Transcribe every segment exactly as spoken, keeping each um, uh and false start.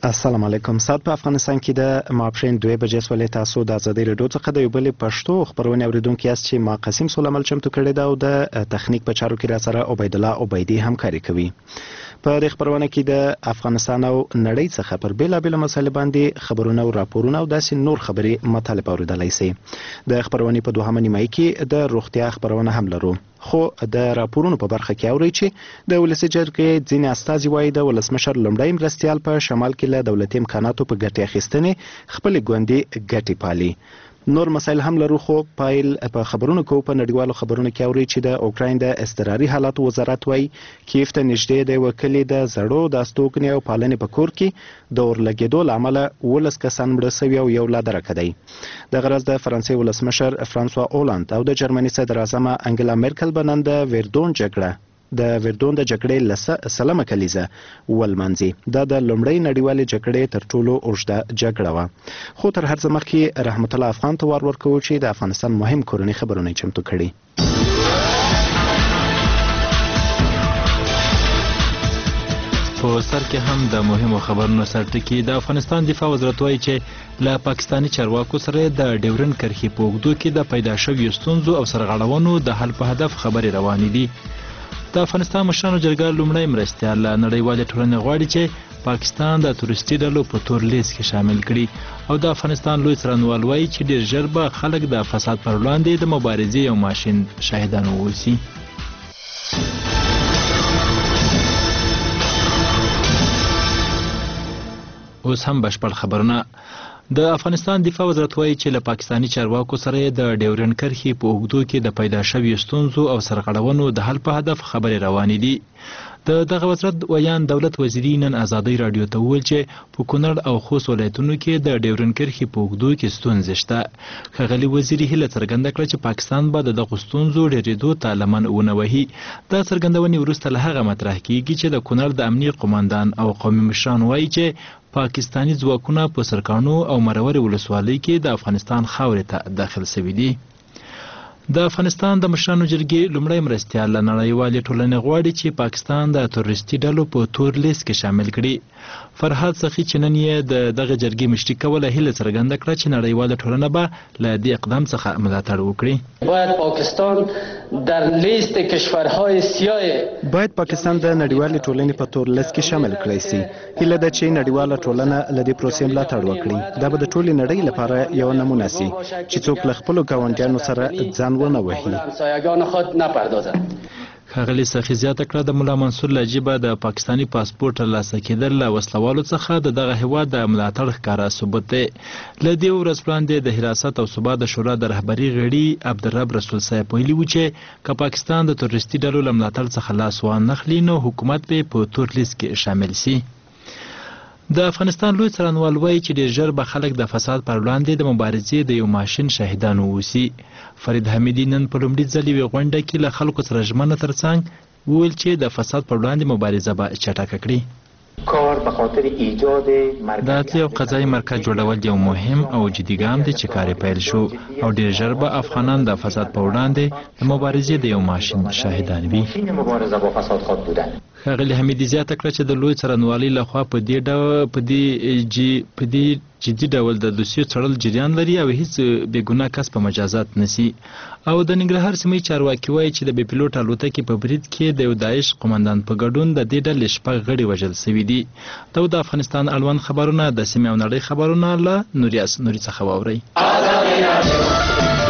السلام علیکم. سات په افغانستان کې د ماپښین دوه بجې سولې تاسو د ازادي رادیو څخه د یو بل پښتو خبرونه اوریدونکو یاست چې ما قاسم سولمل چمتو کړی دا او د تخنیک په چارو کې را سره عبید الله عبیدی همکاري کوي. په دې خبرونه کې د افغانستان او نړۍ څخه پر بیلابل مسایل باندې خبرونه او راپورونه او داسې نور خبري مطالب اوریدلای شئ. د خبرونې په دوهمه نیمه کې د روغتیا خبرونه هم لرو. خو د راپورونو په برخه کې اوري چې د ولسی جرګې ځینې استازي وایي د ولسمشر لومړی مرستیال په شمال کې له دولتي امکاناتو په ګټې اخیستنې خپل ګوندې ګټې پالي. نور مسایل هم لرو خو پایل په خبرونو کو په نړیوالو خبرونو کې اوري چې د اوکراین د اضطراري حالاتو وزارت وایي کیف ته نږدې د وکیل د زړو د استوګنې او پالنې په کور کې د اورلګېدو له امله ولس کسان مړه شوي او یو لا درکه دی. د غرض د فرانسې ولسمشر فرانسوا اولاند او د جرمني صدر اعظم انګلا مرکل بنن د ویردون جګړه د ویردون د جګړې لسه سلامه کلیزه ولمنځي. دا د لومړۍ نړیوالې جګړې تر ټولو اوږده جګړه وه. خو تر هر څه مخکې رحمت الله افغان ته وار ورکوو چې د افغانستان مهم کورني خبرونه چمتو کړي. په سر کې هم د مهمو خبرونو سرټکی د افغانستان دفاع وزارت وایي چې له پاکستاني چارواکو سره د ډیورن کرښې په اوږدو کې د پیدا شویو ستونزو او سرغړونو د حل په هدف خبرې روانې دي. د افغانستان مشرانو جرګه لومړی مرستیال له نړیوالې ټولنې غواړي چې پاکستان د تورستي ډلو په تور لیست کې شامل کړي او د افغانستان لوی څارنوال وایي چې ډیر ژر به خلک د فساد پر وړاندې د مبارزې یو ماشین شاهدان واوسي. اوس هم بشپړ خبرونه. د افغانستان دفاع وزارت وایي چې له پاکستاني چارواکو سره د ډیورن کرښې په اوږدو کې د پیدا شویو ستونزو او سرغړونو د حل په هدف خبرې روانې دي. د دغه وزارت ویان دولت وزیري نن ازادۍ راډیو ته وویل چې په کونړ او خوست ولایتونو کې د ډیورن کرښې په اوږدو کې ستونزې شته. ښاغلي وزیري هیله څرګنده کړه چې پاکستان به د دغو ستونزو ډېرېدو ته لمن ونه وهي. دا څرګندونې وروسته له هغه مطرح کیږي چې د کونړ د امنیې قوماندان او قومي مشران وایي چې پاکستاني ځواکونه په سرکانو او مرورې ولسوالۍ کې د افغانستان خاورې ته داخل شوي دي. د افغانستان د مشرانو جرګې لومړی مرستیال له نړیوالې ټولنې غواړي چې پاکستان د تورستي ډلو په تور لیست کې شامل کړي. فرهاد سخي چې نن یې د دغه جرګې مشري کوله هیله څرګنده کړه چې نړیواله ټولنه به له دې اقدام څخه ملاتړ وکړي. باید پاکستان در لیست کشورهای سیاه باید پاکستان د نړیوالې ټولنې په تور لیست کې شامل کړی سي. هیله ده چې نړیواله ټولنه له دې پروسې ملاتړ وکړي. دا به د ټولې نړۍ لپاره یو نمونه سي چې څوک له خپلو ګاونډیانو سره ځان ونه وهي. همسایگان خود نپردازند. ښاغلي سخي زیاته کړه د ملا منصور له جیبه د پاکستاني پاسپورټ ترلاسه کېدل له وسلوالو څخه د دغه هېواد د ملاتړ ښکاره ثبوت دی. له دې ورځ وړاندې د حراست او ثبات د شورا د رهبري غړي عبدالرب رسول صاحب ویلي وو چې که پاکستان د تورستي ډلو له ملاتړ څخه لاس وانخلي نو حکومت به په تور لیست کې شامل سي. د افغانستان لوی څارنوال وایي چې ډېر ژر به خلک د فساد پر وړاندې د مبارزې د یو ماشین شاهدان واوسي. فرید حمیدي نن په لومړي ځل یوې غونډه کې له خلکو سره ژمنه ترڅنګ وویل چې د فساد پر وړاندې مبارزه به چټکه کړي. کار به خاطر ایجاد د عدلي او قضایي مرکز جوړول یو مهم او جدي ګام دی چې کار یې پیل شو او ډېر ژر به افغانان د فساد په وړاندې د مبارزې د یو ماشین شاهدان وي. مبارزه با فساد خود بودن. ښاغلي حمیدي زیاته کړه چې د لوی څارنوالۍ لخوا په دې ډول په دې جی په دې جدي ډول د دوسیو څارل جریان لري او هیڅ بې ګناه کس په مجازات نسی. او د ننګرهار سیمې چارواکي وایي چې د بې پیلوټ الوتکې په برید کې د یو داعش قومندان په ګډون د دې ډلې شپږ غړي وژل شوي دي. دا د افغانستان اړوند خبرونه د سیمې او نړۍ خبرونه له نوریاس نوري څخه واورئ.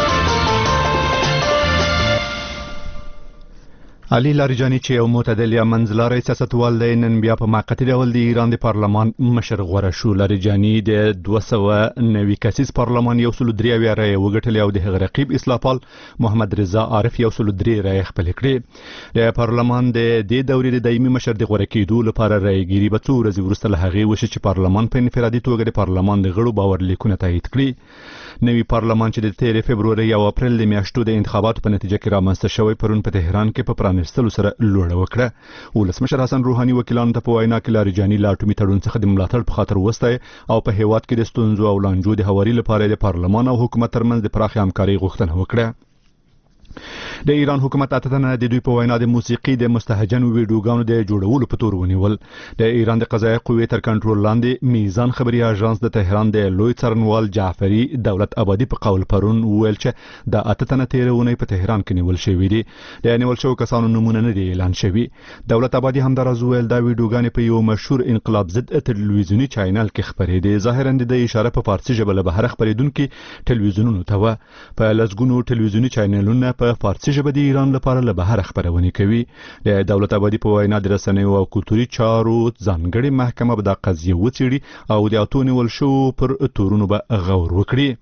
علي لاریجاني چې یو معتدل یا منځلاری سیاستوال دی نن بیا په موقتي ډول د ایران د پارلمان مشر غوره شو. لاریجاني د دوه سوه نوي کسیز پارلمان یو سلو درې اویا رایې وګټلې او د هغه رقیب اصلاح پال محمد رضا عارف یو سلو درې رایې خپلې کړې. د پارلمان د دې دورې د دایمي مشر د غوره کېدو لپاره رایګیري به څو ورځې وروسته له هغې وشي چې پارلمان په انفرادي توګه د پارلمان د غړو باورلیکونه تایید کړي. نوي پارلمان چې د تیرې فبرورۍ او اپریل د میاشتو د انتخاباتو په نتیجه کې رامنځته شوی پرون په تهران کې په پرانیستلو سره لوړه وکړه. ولسمشر حسن روحاني وکیلانو ته په وینا کې لاریجاني له اټومي تړون څخه د ملاتړ په خاطر وستی او په هیواد کې د ستونزو او لانجو د هواري لپاره د پارلمان او حکومت ترمنځ د پراخې همکارۍ غوښتنه وکړه. د ایران حکومت اتتنه د دوی په وینا د موسیقي د مستهجن ویډیوګانو د جوړولو په تور ونیول. د ایران د قضایي قوې تر کنټرول لاندې میزان خبري اژانس د تهران د لوی څارنوال جعفری دولت آبادی په قول پرون ویل چې د اتتنه تیرونه په تهران کې نیول شوې دي. د نیول شوو کسانو نمونه نه دي اعلان شوي. دولت آبادی هم درز ویل دا ویډیوګانې په یو مشهور انقلاب ضد تلویزیونی چینل کې خبرې دي. ظاهرا د اشاره په فارسی ژبه له بهر خبرېدونکو ټلویزیونونو ته و. په لزګونو ټلویزیونی چینلونه په فارسی ژبه د ایران لپاره له بهر خبرونه کوي. د دولت آبادی په وینا د رسنیو او کلتوري چارو ځانګړي محکمه به د قضیه وڅېړي او د اتو نیول شو پر تورونو به غور وکړي.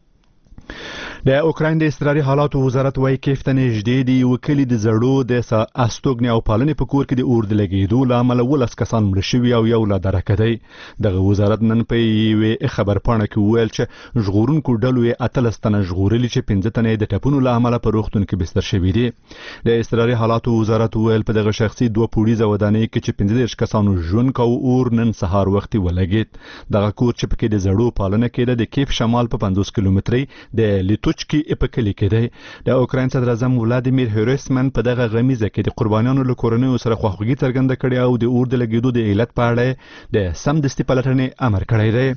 د اوکراین د اضطراري حالاتو وزارت وايي کیف ته نږدې دی وکړي د زړو د استوګنې او پالنې په کور کې د اور د لګېدو لامل ولس کسان مړ شوي او یو لا درکه دی. دغه وزارت نن په یوې خبرپاڼه کې ویل چې ژغورونکو ډلو یې اتلس تنه ژغورلي چې پنځه تنه د ټپونو لامل په روغتون کې بستر شوي دي. د اضطراري حالاتو وزارت ویل په دغه شخصي دوه پوړیزه ودانۍ کې چې پنځه دېرش کسانو ژوند کاوه اور نن سهار وختي ولګېد. دغه کور چې پکې د زړو پالنه کېده د کیف شمال په پنځوس کیلومترۍ د لیتوچکی په کلی کې دی. د اوکراین صدر اعظم ولادیمیر هریسمن په دغه غمیزه کې د قربانیانو له کورنیو سره خواخوږي څرګنده کړې او د اور د لګېدو د علت په اړه د سمدستي پلټنې امر کړی دی.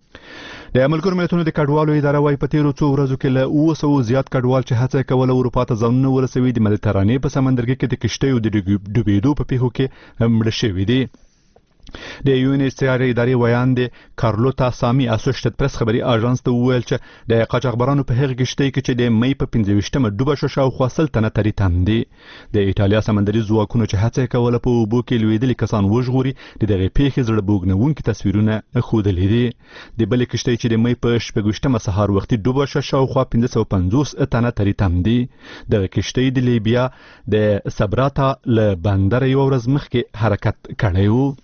د ملګرو ملتونو د کډوالو اداره وايي په تیرو څو ورځو کې له اوه سوه زیات کډوال چې هڅه کوله اروپا ته ځانونه ورسوي د مدیترانې په سمندرګي کې د کشتیو د ډوبېدو په پیښو کې مړه شوي دي. د یو ان ایچ سی آر ادارې ویاند کارلوتا سامي اسوشیټډ پریس خبري اژانس ته وویل چې د قاچاقبرانو په هغه کشتۍ کې چې د مې په پنځه ویشتمه ډوبه شو شاوخوا سل تنه ترې تم دي. د ایټالیا سمندري ځواکونو چې هڅه کوله په اوبو کې لوېدلي کسان وژغوري د دغه پیښې زړه بوږنونکي تصویرونه ښودلي دي. د بلې کشتۍ چې د مې په شپږ ویشتمه سهار وختي ډوبه شو شاوخوا پنځه سوه پنځوس تنه ترې تم دي. دغه کشتۍ د لیبیا د سبراتا له بندر یو ورځ مخکې حرکت کړی و.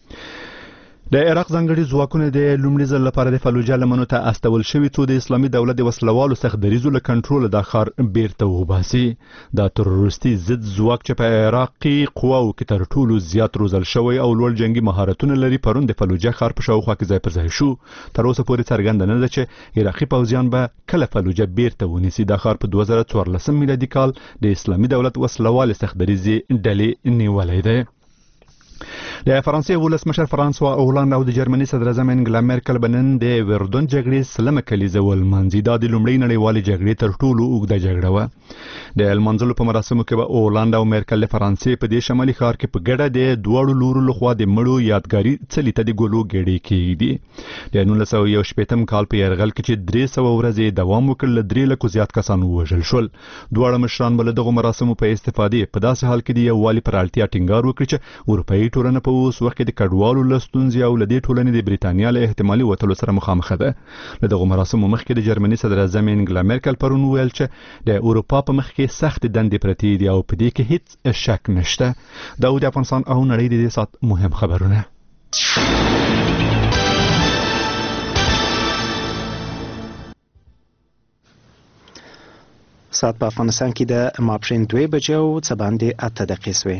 د عراق ځانګړي ځواکونه د لومړي ځل لپاره د فلوجه لمنو ته استول شوي څو د اسلامي دولت د وسلوالو څخه دریزو له کنټرول د ښار بیرته وباسي. د تروریستي ضد ځواک چې په عراقي قواو کې تر ټولو زیات روزل شوی او لوړ جنگي مهارتونه لري پرون د فلوجه ښار په شاوخوا کې ځای پر ځای شو. تر اوسه پورې څرګنده نه ده چې عراقي پوځیان به کله فلوجه بیرته ونیسي. د ښار په دوه زره څوارلسم میلادي کال د اسلامي دولت وسلوال څخه دریزې ډلې نیولې ده. د فرانسې ولسمشر فرانسوا اولند او د جرمني صدر اعظم انګلا میرکل بنن د وردون جګړې سلمه کلیزه ولمانځي. دا د لومړۍ نړیوالې جګړې تر ټولو اوږده جګړه وه. د المنځلو په مراسمو کې به اولند او میرکل له فرانسې په دې شمالي ښار کې په ګډه د دواړو لورو لخوا د مړو یادګاري څلي ته د ګلو ګېډې کېږدي. د نولس سوه یو شپېتم کال په یرغل کې چې درې سوه ورځې دوام وکړ له درې لکو زیات کسان ووژل شول. دواړه مشران به له دغو مراسمو په استفادې په داسې حال کې د یووالي پر اړتیا ټینګار وکړي چې اروپایي ټولنه په اوس وخت کې د کډوالو له ستونزې او له دې ټولنې د بریتانیا له احتمالي وتلو سره مخامخ ده. له دغو مراسمو مخکې د جرمني صدر اعظم انګلا میرکل پرون وویل چې د اروپا په مخ کې سخت دندې پرتې دي او په دې کې هیڅ شک نشته. دا د افغانستان او نړۍ د دې سات مهم خبرونه. ساعت په افغانستان کې د ماپښین دوه بجې او څه باندې اته دقیقې سوې.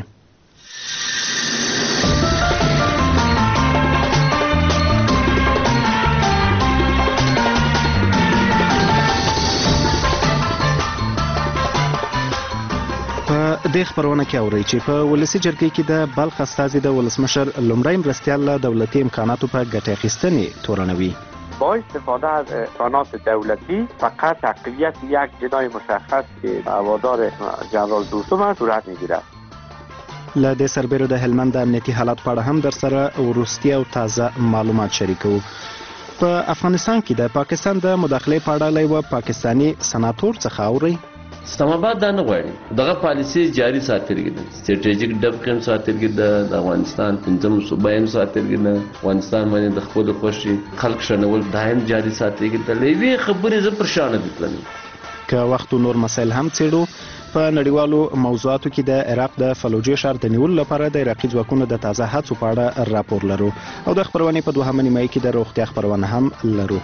د خبرونه کې اوري چې په ولسی جرګې کې د بلخ استازي د ولسمشر لومړی مرستیال له دولتي امکاناتو په ګټه اخیستنې تورنوي. با استفاده از امکانات دولتی فقط تقویت یک جناح مشخص که هوادار جنرال دوستم صورت میگیرد. له دې سربېره د هلمند د امنیتي حالات په اړه هم در سره وروستي او تازه معلومات شریکو. په افغانستان کې د پاکستان د مداخلې په اړه له یوه پاکستاني سناتور څخه اوري. اسلام آباد دا نه غواړي. دغه پالیسي جاري ساتلګي ده. سټریټیجیک ډیفکم ساتلګي ده. د افغانستان پنځم صوبه هم ساتلګي ده. افغانستان باندې د خپل خوشي خلق شنول دایم جاري ساتلګي ده. لوي خبرې ز پرشان دي کړل. که وخت نور مسایل هم څېړو. په نړیوالو موضوعاتو کې د عراق د فلوجې ښار د نیولو لپاره د عراقي ځواکونو د تازه هڅو په اړه راپور لرو او د خبرونې په دوهمه نیمایي کې د روغتیا خبرونه هم لرو.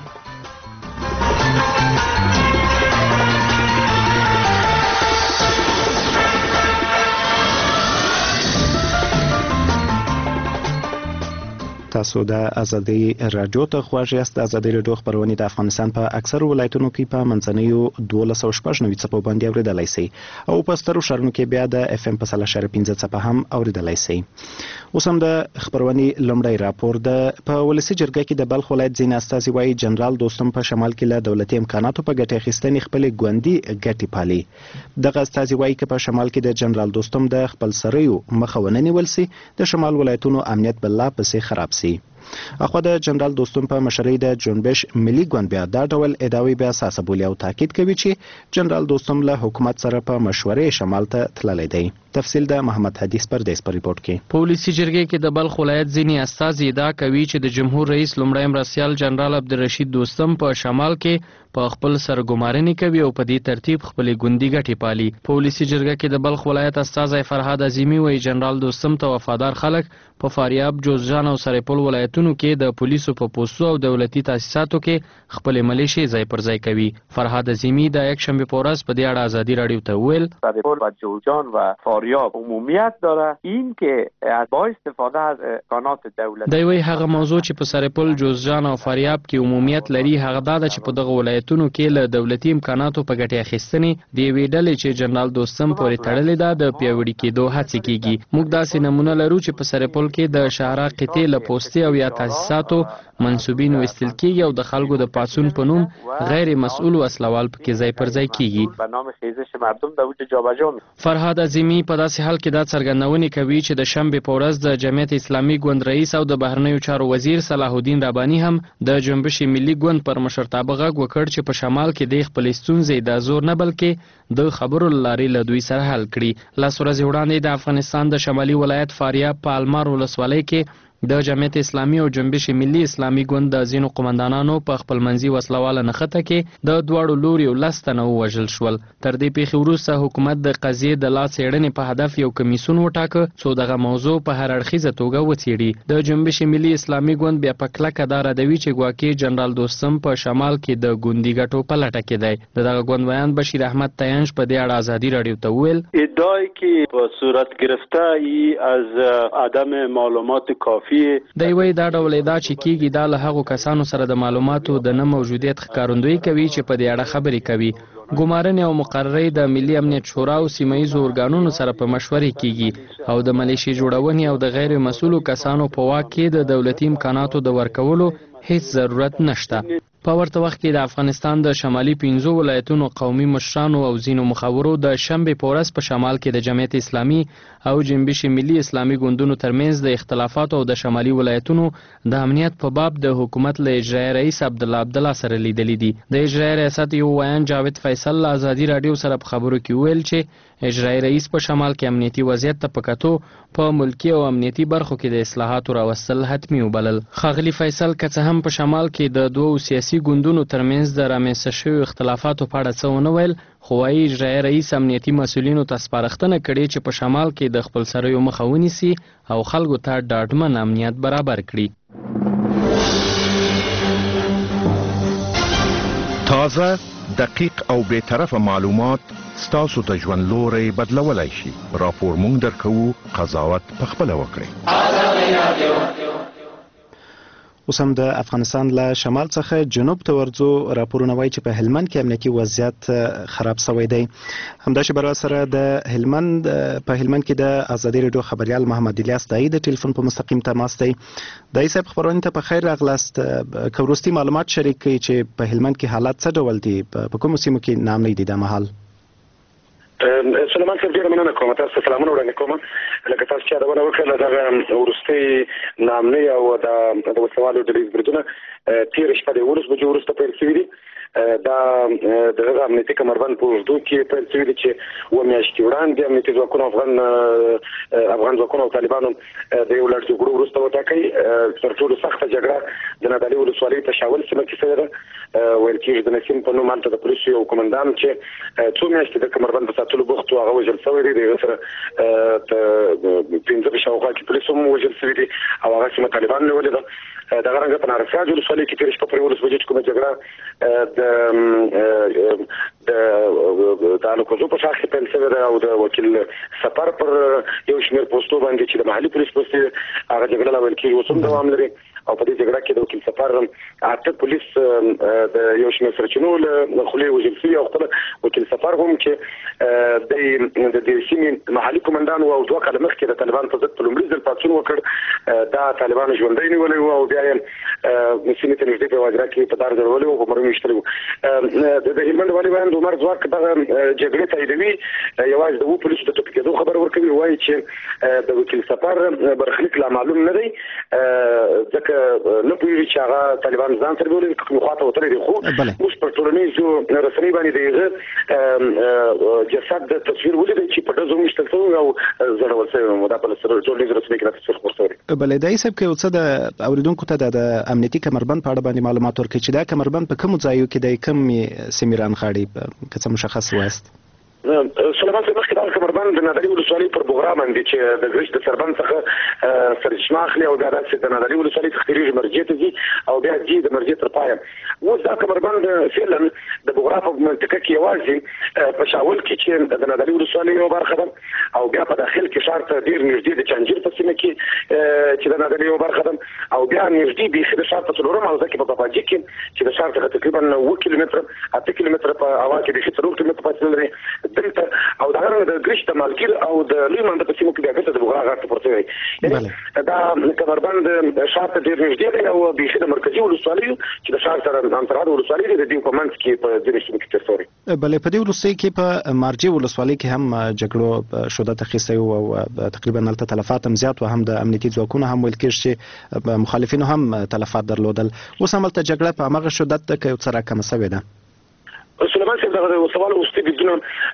تاسو د ازادي رادیو ته خواږه یاست. د ازادي رادیو خبرونه د افغانستان په اکثر ولایتونو کې په منځنیو دولس او شپږ نوي څپو باندې اوریدلای شي او په سترو ښارونو کې بیا د اف ام په سل اشاریه پنځه څپه هم اوریدلای شي. اوس هم د خبرونه لمړی راپور د په ولسی جرګه کې د بلخ ولایت ځینې استازي وايي جنرال دوستم په شمال کې له دولتي امکاناتو په ګټه اخیستنې خپل ګوندي ګټي پالي. دغه استازي وايي چې په شمال کې د جنرال دوستم د خپل سریو مخاونني ول سي د شمال ولایتونو امنیت بل پسې خراب سي. اخو د جنرال دوستم په مشرۍ د جنبش ملي ګوند بیا دا ډول ادعاوی بیا اساس بولي او تاکید کوي چې جنرال دوستم له حکومت سره په مشورې شمال ته تللی دی. تفصیل د محمد حدیث پردیس پر ریپورت کې. پولیسي جرګې کې د بلخ ولایت ځینې استازي ادعا کوي چې د جمهور رئیس لومړی مرستیال جنرال عبدالرشید دوستم په شمال کې په خپل سرګمارنې کوي او په دې ترتیب خپل ګوندي ګټې پالي. پولیسي جرګه کې د بلخ ولایت استازی فرهاد عظیمی وایي جنرال دوستم ته وفادار خلک په فاریاب، جوزجان او سرپل ولایتونو کې د پولیسو په پوستو او دولتي تاسیساتو کې خپل ملیشې ځای پر ځای کوي. فرهاد عظیمی د یک شنبه په ورځ په دې اړه ازادي رادیو ته ویل سرپل و جوزجان و فاریاب عمومیت داره این که از با استفاده از امکانات دولت دی وی هغه موضوع چې په سرپل، جوزجان او فاریاب کې عمومیت لري هغه دا چې په دغه ولایتونو کې له دولتي امکاناتو په ګټه اخیستنې د یوې ډلې چې جنرال دوستم پورې تړلې ده د پیاوړي کېدو هڅې کیږي. موږ داسې نمونه لرو چې په سرپل کې د شهرا قطې له پوستي او یا تاسیساتو منسوبین وستل کیږي او د خلکو د پاڅون په نوم غیر مسؤل وسلوال پکې ځای پر ځای کیږي. به نام خیزش مردم د وجه جابجا می. فرهاد عظیمی په داسې حال کې دا څرګندونې کوي چې د شنبه په ورځ د جمعیت اسلامي ګوند رئیس او د بهرنیو چارو وزیر صلاح الدین رباني هم د جنبش ملي ګوند پر مشرتابه غږ وکړ چې په شمال کې د خپل ستونزې د زور نه بلکې د خبرو لارې له دوی سره حل کړي. لاس ورځې وړاندې د افغانستان د شمالي ولایت فاریاب په المار ولسوالۍ کې د جمعیت اسلامي او جنبش ملي اسلامي ګوند د ځینو قومندانانو په خپل منځي وسلواله نښته کې د دواړو لوريو لس تنه ووژل شول. تر دې پیښې وروسته حکومت د قضیې د لا څېړنې په هدف یو کمیسیون وټاکه څو دغه موضوع په هر اړخیزه توګه وڅېړي. د جنبش ملي اسلامي ګوند بیا په کلکه دا ردوي چې ګواکې جنرال دوستم په شمال کې د ګوندي ګټو په لټه کې دی. د دغه ګوند بیان بشیر احمد تیانش په دې اړه ازادي رادیو ته ویل ادعای که په صورت گرفته ای از عدم معلومات کافی دی وی دا ډول ادعا چې کیږي دا له هغو کسانو سره د معلوماتو د نه موجودیت ښکارندویي کوي چې په دې اړه خبرې کوي. ګمارنې او مقررې د ملي امنیت شورا او سیمهییزو ارګانونو سره په مشورې کیږي او د ملیشې جوړونې او د غیر مسؤلو کسانو په واک کې د دولتي امکاناتو د ورکولو هیڅ ضرورت نشته. په ورته وخت کې د افغانستان د شمالي پنځو ولایتونو قومي مشرانو او ځینو مخورو د شنبه په ورځ په شمال کې د جمعیت اسلامي او جنبش ملي اسلامي ګوندونو ترمنځ د اختلافاتو او د شمالي ولایتونو د امنیت په باب د حکومت له اجرایي رئیس عبدالله عبدالله سره لیدلې دي. د اجرایي ریاست یو ویان جاوید فیصل له ازادي رادیو سره په خبرو کې ویل چې اجرایي رئیس په شمال کې امنیتي وضعیت ته په کتو په ملکی او امنیتي برخو کې د اصلاحاتو راوستل حتمي وبلل. ښاغلي فیصل که څه هم په شمال کې د دوو سیاسي ګوندونو ترمنځ د رامنځته شویو اختلافاتو په اړه څه ونه ویل، خو وايي اجرایي رئیس امنیتي مسؤلینو ته سپارښتنه کړې چې په شمال کې د خپل سریو مخه ونیسي او خلکو ته ډاډمن امنیت برابر کړي. تازه، دقیق او بی‌طرفه معلومات ستاسو د ژوند لوري بدلولای شي. راپور مونږ درکوو، قضاوت پخپله وکړئ. اوس هم د افغانستان له شمال څخه جنوب ته ورځو. راپورونه وایي چې په هلمند کې امنیتي وضعیت خراب شوی دی. همداسې بر سره د هلمند په هلمند کې د ازادي رادیو خبريال محمد الیاس دای د ټلیفون په مستقیم تماس دی. دای صاحب خبرونه ته په خیر راغلاست. کوروستي معلومات شریک کړي چې په هلمند کې حالات څه ډول دي، په کومو سیمو کې نام نه دی د محل. سليمان صاحب ډیره مننه کوم. تاسو سلامونه وړاندې کوم. لکه تاسو چې دا ونه وکړه دغه ورستي نامنې او د د وسوالو د ریس بریدونه تیر شپه د ولس بجو ورسته پیل شوي دي. دا دغه امنیتي کمربند په اوږدو کې پیل شوي دي چې اووه میاشتې وړاندې امنیتي ځواکونو افغان افغان ځواکونو او طالبانو د یو لړ جګړو وروسته وټاکئ. تر ټولو سخته جګړه د نادعلي ولسوالۍ تشاول سیمه کې شوې ده. ویل کېږي د نسیم په نوم هلته د پولیسو یو قمندان چې څو میاشتې د کمربند په ساتلو بوخت و، هغه وژل شوی دی. د هغه سره پنځه په شاوخوا کې پولیس هم وژل شوي دي او هغه سیمه طالبان نیولې ده. دغه رنګه په نارسراج ولسوالۍ کې تېره شپه پر یولس بجې چې کومه جګړه د د الوکوزو په شاخ کې پیل شوې ده او د وکیل سفر پر یو شمېر پوسټو باندې چې د محلي پولیس پوسټ هغه جګړه لا ویل کېږي اوس هم دوام لري. او په دې جګړه کې د وکیل سفر اته پولیس د یو شمېر سرچینو له خولې وژل شوي او خپل وکیل سفر هم چې د دې سیمې محلي قومندان او دوه کاله مخکې د طالبان په ضد په لومړي ځل پاڅون وکړ دا طالبان ژوندی نیولی و او بیا یې سیمې ته نږدې په واجره کې په دار ځړولی و په مرمۍ ویشتلی و د هلمند والي باندې عمر ځواک دغه جګړې تاییدوي یوازې د اوو پولیسو د ټپي کېدو خبره ورکوي وایي چې د وکیل سفر برخلیک لا معلوم نه دی ځکه نه پوهېږي چې هغه طالبان ځان سره بولي کومې خوا ته وتلی دی خو موږ په ټولنیزو رسنۍ باندې د هغه جسد د تصویر ولیدی چې په ډزو ویشتل شوی او ځړول شوی و دا په ټولنیزو رسنۍ کې دا تصویر خپور شوی دی. بله دایي صاحب که یو څه د اورېدونکو ته د امنیتي کمربند په اړه باندې معلومات ورکړي چې دا کمربند په کومو ځایو کې دی کومې سیمې رانغاړي که څه مشخص وایست؟ سلیمان صاحب مخکې دغه کمربند د نادعلي ولسوالۍ پر بغرا باندې چې د ګرشت د سربند څخه سرچشمه اخلي او بیا داسې د نادعلي ولسوالۍ څخه تېرېږي مرجې ته ځي او بیا ځي د مرجې تر پایه. اوس دا کمربند فعلا د بغرا په منطقه کې یوازې په شاول کې چې د نادعلي ولسوالۍ یوه برخه ده او بیا په داخل کې ښار ته ډېر نږدې د چانجیر په سیمه کې چې د نادعلي یوه برخه ده او بیا نږدې بیخي د ښار په څلورم حوزه کې په پاپاجي کې چې د ښار څخه تقریبا اووه کیلومتره اته کیلومتره په هوا کې بیخي څلور کیلومتره فاصله لري دلته او دا د ګرشت د مالګیر او د لوی منډه په سیمو کې بیا بیرته د بغرا غار ته پورته وي یعنې دا کمربند ښار ته ډېر نږدې دی او بیخي د مرکزي ولسوالیو چې د ښار سره همسرحد ولسوالۍ دی د دې په منځ کې په ځینې سیمو کې تېر شوی. بلې په دې وروستۍ کې په مارجې ولسوالۍ کې هم جګړو شدت اخیستی و او تقریبا هلته تلفات هم زیات و هم د امنیتي ځواکونو هم ویل کېږي چې مخالفینو هم تلفات درلودل. اوس هملته جګړه په هماغه شدت ده که یو څه راکمه شوې ده؟ سلیمان صاحب دغه د سوال وروستي بریدونه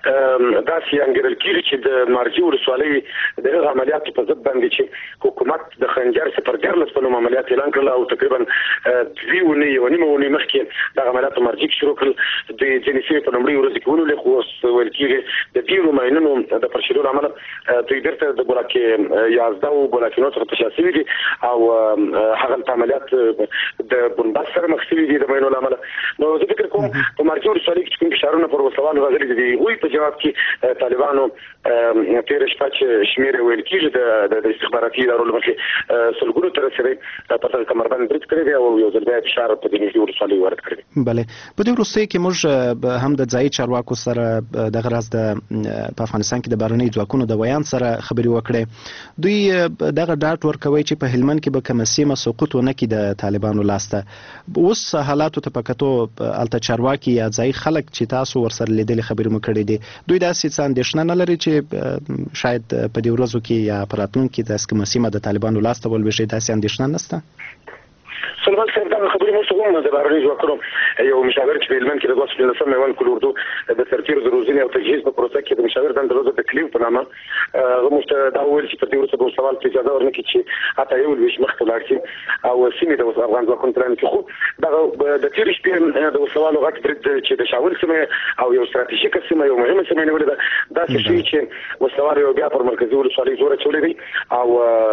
داسې انګېرل کېږي چې د مارجې ولسوالۍ د هغه عملیاتو په ضد باندې چې حکومت د خنجر صفر دیارلس په نوم عملیات اعلان کړل او تقریبا دوې اونۍ یوه نیمه اونۍ مخکې دغه عملیات په مارجې کې شروع کړل د ځینې سیمې په لومړۍ ورځ کې ونیولې خو اوس ویل کېږي د ډېرو ماینونو د پرشېدو له امله دوی بېرته د ګولاکې یازدهو ګولاکینو څخه په شا شوي دي او هغلته عملیات د بنبست سره مخ شوي دي د ماینو له امله. نو زه فکر کوم په مارجې ولسوالۍ کې کوم فشارونه پر وسوالو راغلي دي هغوی په جواب کې طالبانو تېره شپه چې شمېر یې ویل کېږي د استخباراتي ادارو له مخې سلګونو ته رسېدی په دغه کمربند برید کړی دی او یو ځل بیا فشار په دې نږدې ولسوالۍ وارد کړی دی. بلې په دې وروستیو کې موږ هم د ځایي چارواکو سره دغه راز د په افغانستان کې د بهرنیو ځواکونو د ویان سره خبرې وکړې. دوی دغه ډاډ ورکوي چې په هلمند کې به کومه سیمه سقوط ونه کړي د طالبانو لاسته. اوس حالاتو ته په کتو هلته چارواکي یا ځایي خلک چې تاسو ورسره لیدلې خبرې مو کړې دي دوی داسې څه اندېښنه نه لري چې شاید په دې ورځو کې یا په راتلونکي کې داسې کومه سیمه د طالبانو لاسته ولویږي داسې اندېښنه نشته؟ سلیمان صاحب دغه خبرې موږ هم د بهرنیو ځواکونو یو مشاور چې په هلمند کې د دوه سوه پنځلسم میوند کل اردو د سرتېرو د روزنې او تجهیز په پروسه کې د مشاور دنده لرله د کلیو په نامه هغه موږ ته دا وویل چې په دې وروسته به سوال ته اجازه ورنکړي چې حتی یو لویشت مخکې ولاړ شي او سیمې د افغان ځواکونو ته رانکړي. خو دغه د تېرې شپې د وسوالو غټ برید چې د شاول سیمه او یو ستراتیژیکه سیمه یو مهمه سیمه نیولې ده داسې ښیي چې وسوال یو بیا پر مرکزي ولسوالۍ زور اچولی دی او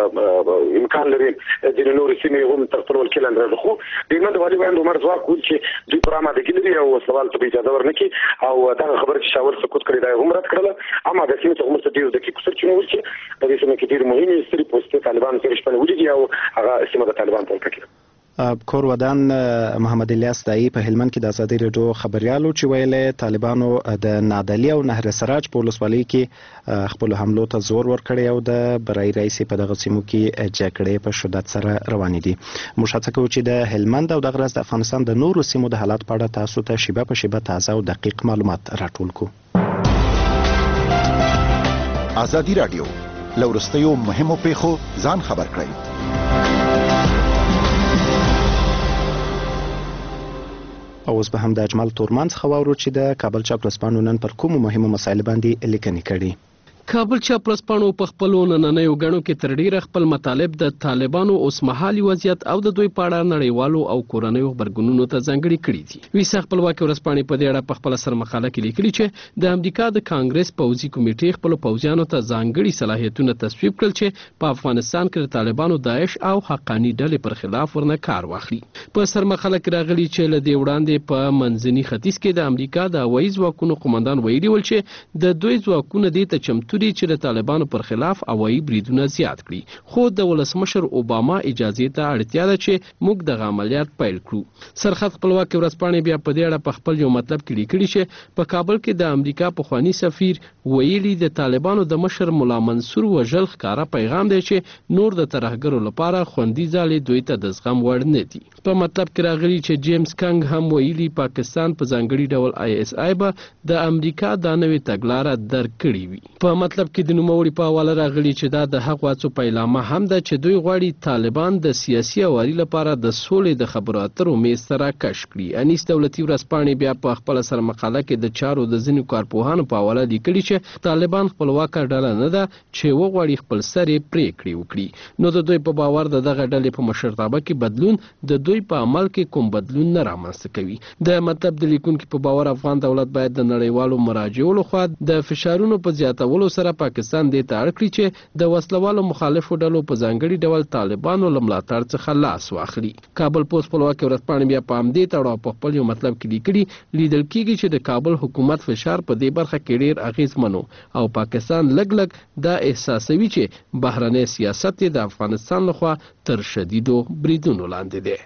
امکان لري ځینې نورې سیمې هم تر خپل ولکې لاندې راغلي. خو د والي ویاند عمر ځواک ویل چې دوی پر آمادګي لري او سوال ته اجازه ورنکړي او دغه خبره چې شاول سقوط کړی دا هم رد کړله. اما د سیمې څخه موږ ډېرو دقیقو سرچینو ویل چې په دې سیمه کې ډېرې مهمې سترې پوستې طالبانو تېره شپه نیولې دي او هغه سیمه د طالبانو په ولکه کې ده. کور ودان محمد الیاس دایي په هلمند کې د ازادۍ راډیو خبریالو چې ویلې طالبانو د نادعلي او نهر سراج په ولسوالۍ کې خپل حملو ته زور ورکړی او د برای رئیس په دغه سیمو کې جګړې په شدت سره روانې دي. موږ هڅه کوو چې د هلمند او دغه راز د افغانستان د نورو سیمو د حالات په اړه تاسو ته شیبه په شیبه تازه او دقیق معلومات راټول کړو. ازادي راډیو لورستیو مهمو پیښو ځان خبر کړئ. او اوس به هم د اجمل تورمان څخه واورو چې د کابل چاپ ورځپاڼو نن پر کومو مهمو مسایلو باندې لیکنې کړي. کابل چاپ ورځپاڼو په خپلو نننیو غڼو کې تر ډیره خپل مطالب د طالبانو اوسمهالي وضعیت او د دوی په اړه نړیوالو او کورنیو خبرګونونو ته ځانګړي کړي دي. ویسا خپلواکي ورځپاڼې په دې اړه په خپل سر مقاله کې لیکلي چې د امریکا د کانګرس پوځي کمیټې خپل پوځیانو ته ځانګړي صلاحیتونه تصویب کړل چې په افغانستان کې د طالبانو داعش او حقانی ډلې پر خلاف ورنه کار واخلي. په سر مقاله کې راغلي چې له دې وړاندې په منځني ختیځ کې د امریکا د هوایي ځواکونو قومندان ویلي ول چې د دوی ځواکونه دې ته چمتو خبرې چې د طالبانو پر خلاف هوایي بریدونه زیات کړي، خو د ولسمشر اوباما اجازې ته اړتیا ده چې موږ دغه عملیات پیل کړو. سرحد خپلواکي ورځپاڼې بیا په دې اړه په خپل یو مطلب کې لیکلي چې په کابل کې د امریکا پخوانی سفیر ویلي د طالبانو د مشر ملا منصور وژل ښکاره پیغام دی چې نور د ترهګرو لپاره خوندي ځالې دوی ته د زغم وړ نه دي. په مطلب کې راغلي چې جیمز کنګ هم ویلي پاکستان په ځانګړي ډول آی اس آی به د امریکا دا نوې تګلاره درک کړې وي. په مطلب کې د نوموړي په حواله راغلي چې دا د هغو هڅو پیلامه هم ده چې دوی غواړي طالبان د سیاسي اواري لپاره د سولې د خبرو اترو میز ته راکش کړي. انیس دولتي ورځپاڼې بیا په خپله سره مقاله کې د چارو د ځینو کارپوهانو په حواله لیکلي چې طالبان خپلواکه ډله نه ده چې وغواړي خپل سر یې پرېکړې وکړي. نو د دوی په باور د دغه ډلې په مشرتابه کې بدلون د دوی په عمل کې کوم بدلون نه رامنځته کوي. د مطلب د لیکونکي په باور افغان دولت باید د نړیوالو مراجعو لخوا د فشارونو په زیاتولو سره پاکستان دې ته اړ کړي چې د وسلوالو مخالفو ډلو په ځانګړي ډول طالبانو له ملاتړ څخه لاس واخلي. کابل پوسټ خپلواکي ورځپاڼې بیا په همدې تړاو په خپل یو مطلب کې لیکلي لیدل کېږي چې د کابل حکومت فشار په دې برخه کې ډېر اغېزمن او پاکستان لږ لږ دا احساسوي چې بهرنی سیاست یې د افغانستان لخوا تر شدیدو بریدونو لاندې دی.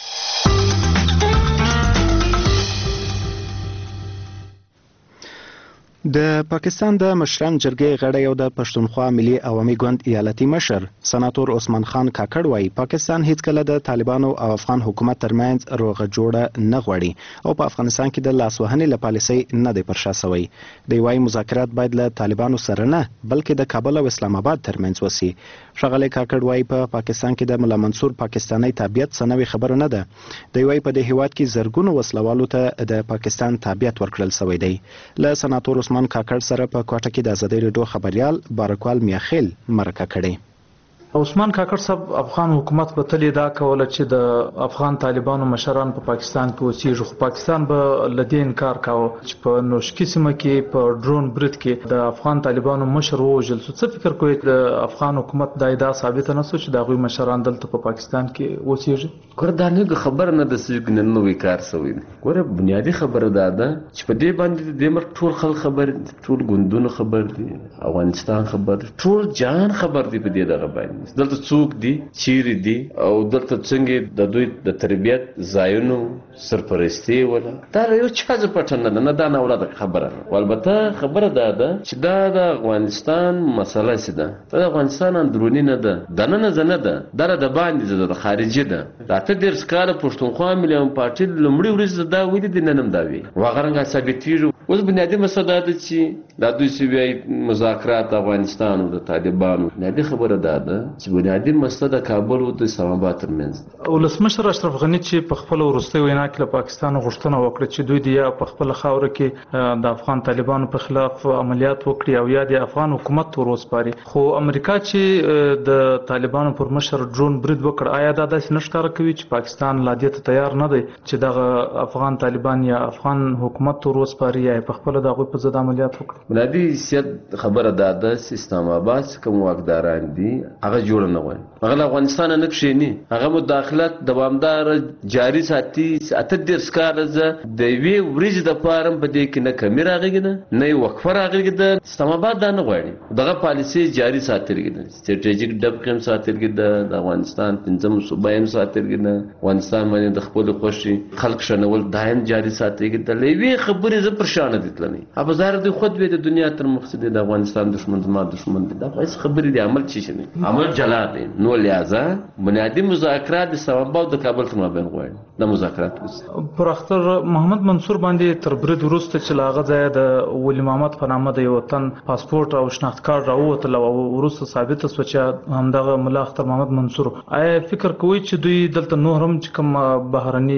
د پاکستان د مشران جرګې غړی او د پښتونخوا ملي عوامي ګوند ایالتي مشر سناتور عثمان خان کاکړ وايي پاکستان هیڅکله د طالبانو او افغان حکومت ترمنځ روغه جوړه نه غواړي او په افغانستان کې د لاسوهنې له پالیسۍ نه دی پر شا سوی. دی وايي مذاکرات باید له طالبانو سره نه بلکې د کابل او اسلام آباد ترمنځ وسی. ښاغلی کاکړ وايي په پاکستان کې د ملا منصور پاکستاني تابعیت څه نوې خبره نه ده. دی وايي په دې هیواد کې زرګونو وسلوالو ته د پاکستان تابعیت ورکړل سوی دی. له سناتور عثمان کاکړ سره په کوټه کې د ازادۍ راډیو خبريال بارکوال میاخیل مرکه کړې. عثمان کاکړ صاحب افغان حکومت به تل دا کوله چې د افغان طالبانو مشران په پاکستان کې اوسېږي، خو پاکستان به له دې انکار کاوه چې په نوشکی سیمه کې په ډرون برید کې د افغان طالبانو مشر ووژل سو. څه فکر کوئ د افغان حکومت دا ادعا ثابته نه سو چې د هغوی مشران دلته په پاکستان کې اوسېږي؟ ګوره دا نه خبره نه ده چې نن نوی کار سوی دی. ګوره بنیادي خبره دا ده چې په دې باندې د مر ټول خلک خبر دي، ټول ګوندونه خبر دي، افغانستان خبر دي، ټول جهان خبر دي په دې دغه باندې دلته څوک دي، چیرې دي او دلته څنګه د دوی د تربیت ځایونو سرپرستي ولا دا یو چا ز پټن نه نه دا نه ولا خبره. البته خبره دا ده چې دا د افغانستان مسله سي ده، دا د افغانستان اندرونی نه ده، د نه نه ده، دا د باندې ده، خارجي ده. راته ډیر سکاله پښتونخوا مليون پارټي لمړي ورځ دا ویل دي ننم دا وی واغرنګ ثابتېږي. اوس بنیادی مسله ده چې دا دوی سی وی مذاکرات افغانستان او د طالبانو بنیادی خبره ده چې بنیادی مسله د کابل او د اسلام آباد ترمنځ. ولسمشر اشرف غنی چې په خپل وروستي وینا کې له پاکستان غوښتنه وکړه چې دوی د یا په خپل خاوره کې د افغان طالبانو په خلاف عملیات وکړي او یا د افغان حکومت ور وسپاري، خو امریکا چې د طالبانو پر مشر ډرون برید وکړ، آیا دا داسې نه ښکاره کوي چې پاکستان لا دې ته تیار نه دی چې دغه افغان طالبان یا افغان حکومت ور وسپاري یا په خپل دغه په ضد عملیات وکړي؟ بنیادی سیاست خبره ده د اسلام آباد کوم واکداران دي هغه جوړ نه وای، هغه افغانستان نه کښینی، هغه مداخلت دوامدار جاری ساتي. اته ډیر سکارزه د وی ورج د پارم په دې کې نه کمی راغی نه نه وقفه راغی د اسلام آباد دا نه غواړي دغه پالیسي جاری ساتلګي نه سټریټیک ډب کم ساتلګي د افغانستان پنځم صوبایم ساتلګي نه افغانستان باندې د خپل خوشي خلق شنول دایم جاری ساتلګي د لوی خبرې ز پرشان دي تلني ابو زار د خود به د دنیا تر مقصد د افغانستان دشمن ما دشمن دي دا هیڅ خبرې دي عمل چی شنه عمل جلا دي. نو لہذا بنیادی مذاکرات د اسلام آباد د کابل تر مابین غواړي د مذاکرات پر اختر محمد منصور باندې تر برید وروسته چې لاغه ځای د ولی محمد په نامه د یو تن پاسپورت او شناخت کارت راووتل او وروسته ثابت شو چې همدغه ملا اختر محمد منصور. آیا فکر کوي چې دوی دلته نور هم چې کوم بهرني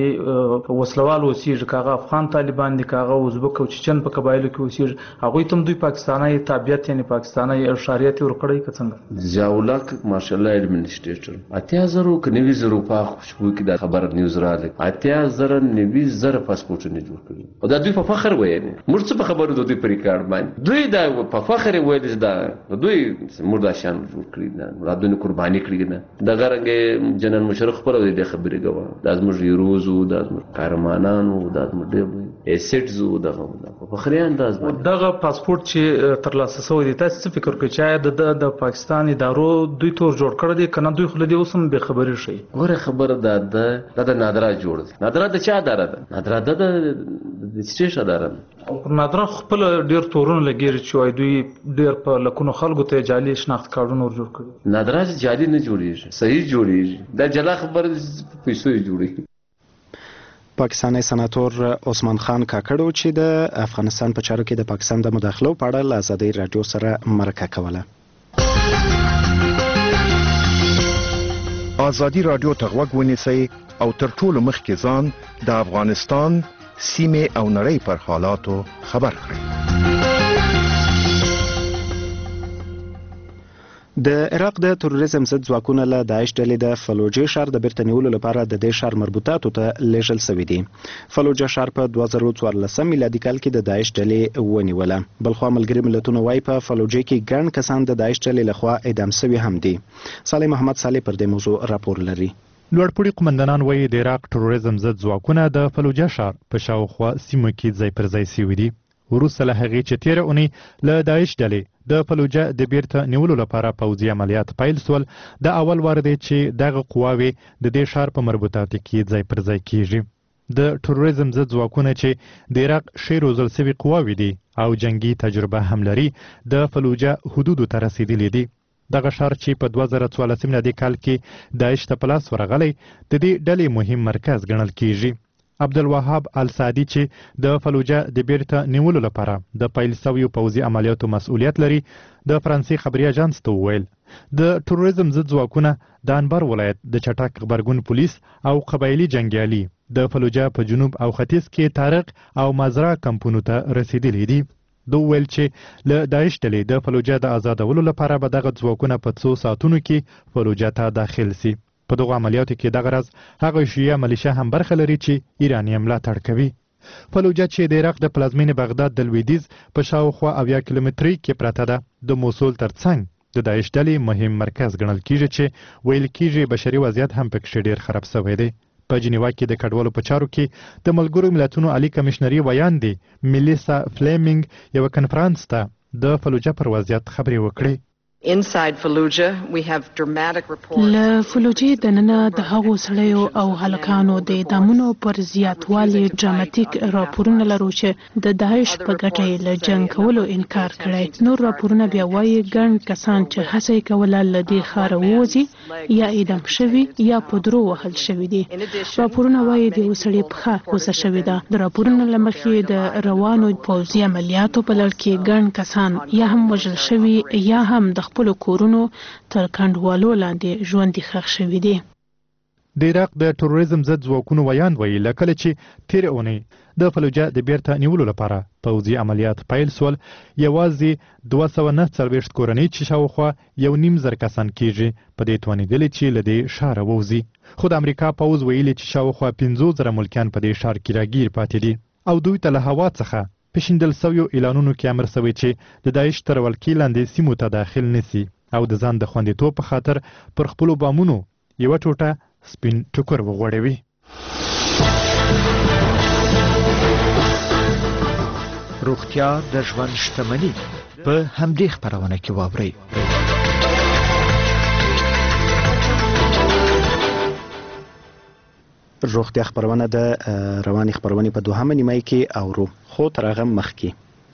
وسلوال اوسېږي کاغه افغان طالبان دي کاغه ازبک او چچن په قبایلو کې اوسېږي هغوی تم دوی پاکستاني تابعیت یعنی پاکستاني اشاریت ورکړی که څنګه؟ ضیاءالله ماشاءالله ایڈمنسټریټر اتیا زرو ک نوي زرو په خوشبو کې د خبر نیوز راغله اتیا زره نوي زره پاسپورټونه جوړ کړي او دا دوی په فخر وایي موږ څه په خبرو دوی په ریکارډ باندې دوی دا په فخر وایي دا دوی موږ دا شان جوړ کړی دا رادونه قرباني کړی نه د غرنګ جنرال مشرف پر دې خبرې غوا دا زموږ یروزو دا زموږ قهرمانانو دا زموږ ایسټ زو دغه په خري انداز باندې دغه پاسپورت چې ترلاسه شوی دی تاسو څه فکر کوئ چې د د پاکستان ادارو دوی تور جوړ کړی دی کنه دوی خو له دې اوسم به خبري شي ګوره خبر ده د د نادرا جوړ دی نادرا د چا اداره ده نادرا د د سټیش اداره او پر نادرا خپل ډیر تورونه لګیږي چې دوی ډیر په لکونو خلکو ته جعلي شناخت کارتونه ور جوړ کړي نادرا جعلي نه جوړیږي صحیح جوړیږي دا جلا خبر پیسو جوړیږي پاکستاني سناتور عثمان خان کاکړو چې د افغانستان په چارو کې د پاکستان د مداخلو په اړه له ازادي رادیو سره مرکه کوله. ازادي رادیو ته غوږ ونیسئ او تر ټولو مخکې ځان د افغانستان سیمې او نړۍ پر حالاتو خبر کړئ. د عراق د تروریزم ضد ځواکونه له داعش ډلې د فلوجې ښار د بیرته نیولو لپاره د دې ښار مربوطاتو ته لیږل شوي دي. فلوجه ښار په دوه زره څوارلسم میلادي کال کې د داعش ډلې ونیوله. بلخوا ملګري ملتونه وایي په فلوجې کې ګڼ کسان د داعش ډلې لخوا اعدام شوي هم دي. صالح محمد صالح پر دې موضوع راپور لري. لوړپوړي قومندانان وایي د عراق تروریزم ضد ځواکونه د فلوجه ښار په شاوخوا سیمو کې ځای پر ځای شوي دي. وروسته له هغې چې تېره اونۍ له داعش ډلې د فلوجه د بیرته نیولو لپاره پوځي عملیات پیل سول د اول وار دی چې دغه قواوې د دې ښار په مربوطاتو کې ځای پر ځای کیږي. د تروریزم ضد ځواکونه چې د عراق ښې روزل سوي قواوې دي او جنگي تجربه هم لري د فلوجه حدودو ته رسیدلي دي. دغه ښار چې په دوه زره څوارلسم میلادي کال کې داعش ته په لاس ورغلی د دې ډلې مهم مرکز ګڼل کیږي. عبدالوهاب السادي چې د فلوجه د بیرته نیولو لپاره د پیل شویو پوځي عملیاتو مسؤلیت لري د فرانسې خبري اژانس ته وویل د تروریزم ضد ځواکونه د انبر ولایت د چټک غبرګون پولیس او قبایلي جنګیالي د فلوجه په جنوب او ختیځ کې طارق او مزرع کمپونو ته رسیدلي دي. دوی ویل چې له داعش ډلې د فلوجه د آزادولو لپاره به دغه ځواکونه په څو ساعتونو کې فلوجه ته داخل سي. په دغه عملیاتو کې دغه راز هغه شیعه ملیشه هم برخه لري چې ایران یې ملاتړ کوي. فلوجه چې د عراق د پلازمینې بغداد د لویدیځ په شاوخوا اویا کیلومترۍ کې پرته ده د موصول ترڅنګ د داعش ډلې مهم مرکز ګڼل کیږي چې ویل کیږي بشري وضعیت هم پکې ډیر خراب شوی دی. په جنیوا کې د کډوالو په چارو کې د ملګرو ملتونو عالی کمشنري ویان دی میلیسا فلیمنګ یو کنفرانس ته د فلوجه پر وضعیت خبرې وکړې. Inside Fallujah, we have dramatic reports. له فلوجې د ننه د هغو سړیو او هلکانو د اعدامونو پر زیاتوالي ډراماتیک راپورونه لرو چې د داعش په ګټه له جنگ کولو انکار کړی. نور راپورونه بیا وایي ګڼ کسان چې هڅه یې کوله له دې ښاره ووځي یا اعدام شوي یا په درو وهل شوي دي. راپورونه وایي د یو سړي پښه خوسه شوې ده. د راپورونو له مخې د روانو پوځي عملیاتو په لړ کې ګڼ کسان یا هم وژل شوي یا هم د خپلو کورونو تر کنډوالو لاندې ژوندي ښخ شوي دي. د عراق د تروریزم ضد ځواکونو ویان وایي له کله چې تېرې اونۍ د فلوجه د بیرته نیولو لپاره پوځي عملیات پیل سول یوازې دوه سوه نه څلوېښت کورنۍ چې شاوخوا یو نیم زر کسان کیږي په دې توانېدلې چې له دې ښاره ووځي. خو د امریکا پوځ ویلي چې شاوخوا پنځوس زره ملکیان په دې ښار کې راګیر پاتې دي او دوی ته له هوا څخه پېشندل سویو اعلانونو کې امر سوی چې د داعش تر ولکې لاندې سیمو ته داخل نسی او د ځان د خوندیتوب په خاطر پر خپلو بامونو یوه ټوټه سپین ټوکر وغوړوي. روغتیا د ژوند شتمني په همدې خپرونه کې واورئ. روغتیا خبرونه د رواني خبرونې په دوهمه نیمه کې اورو خو تر هغه مخکې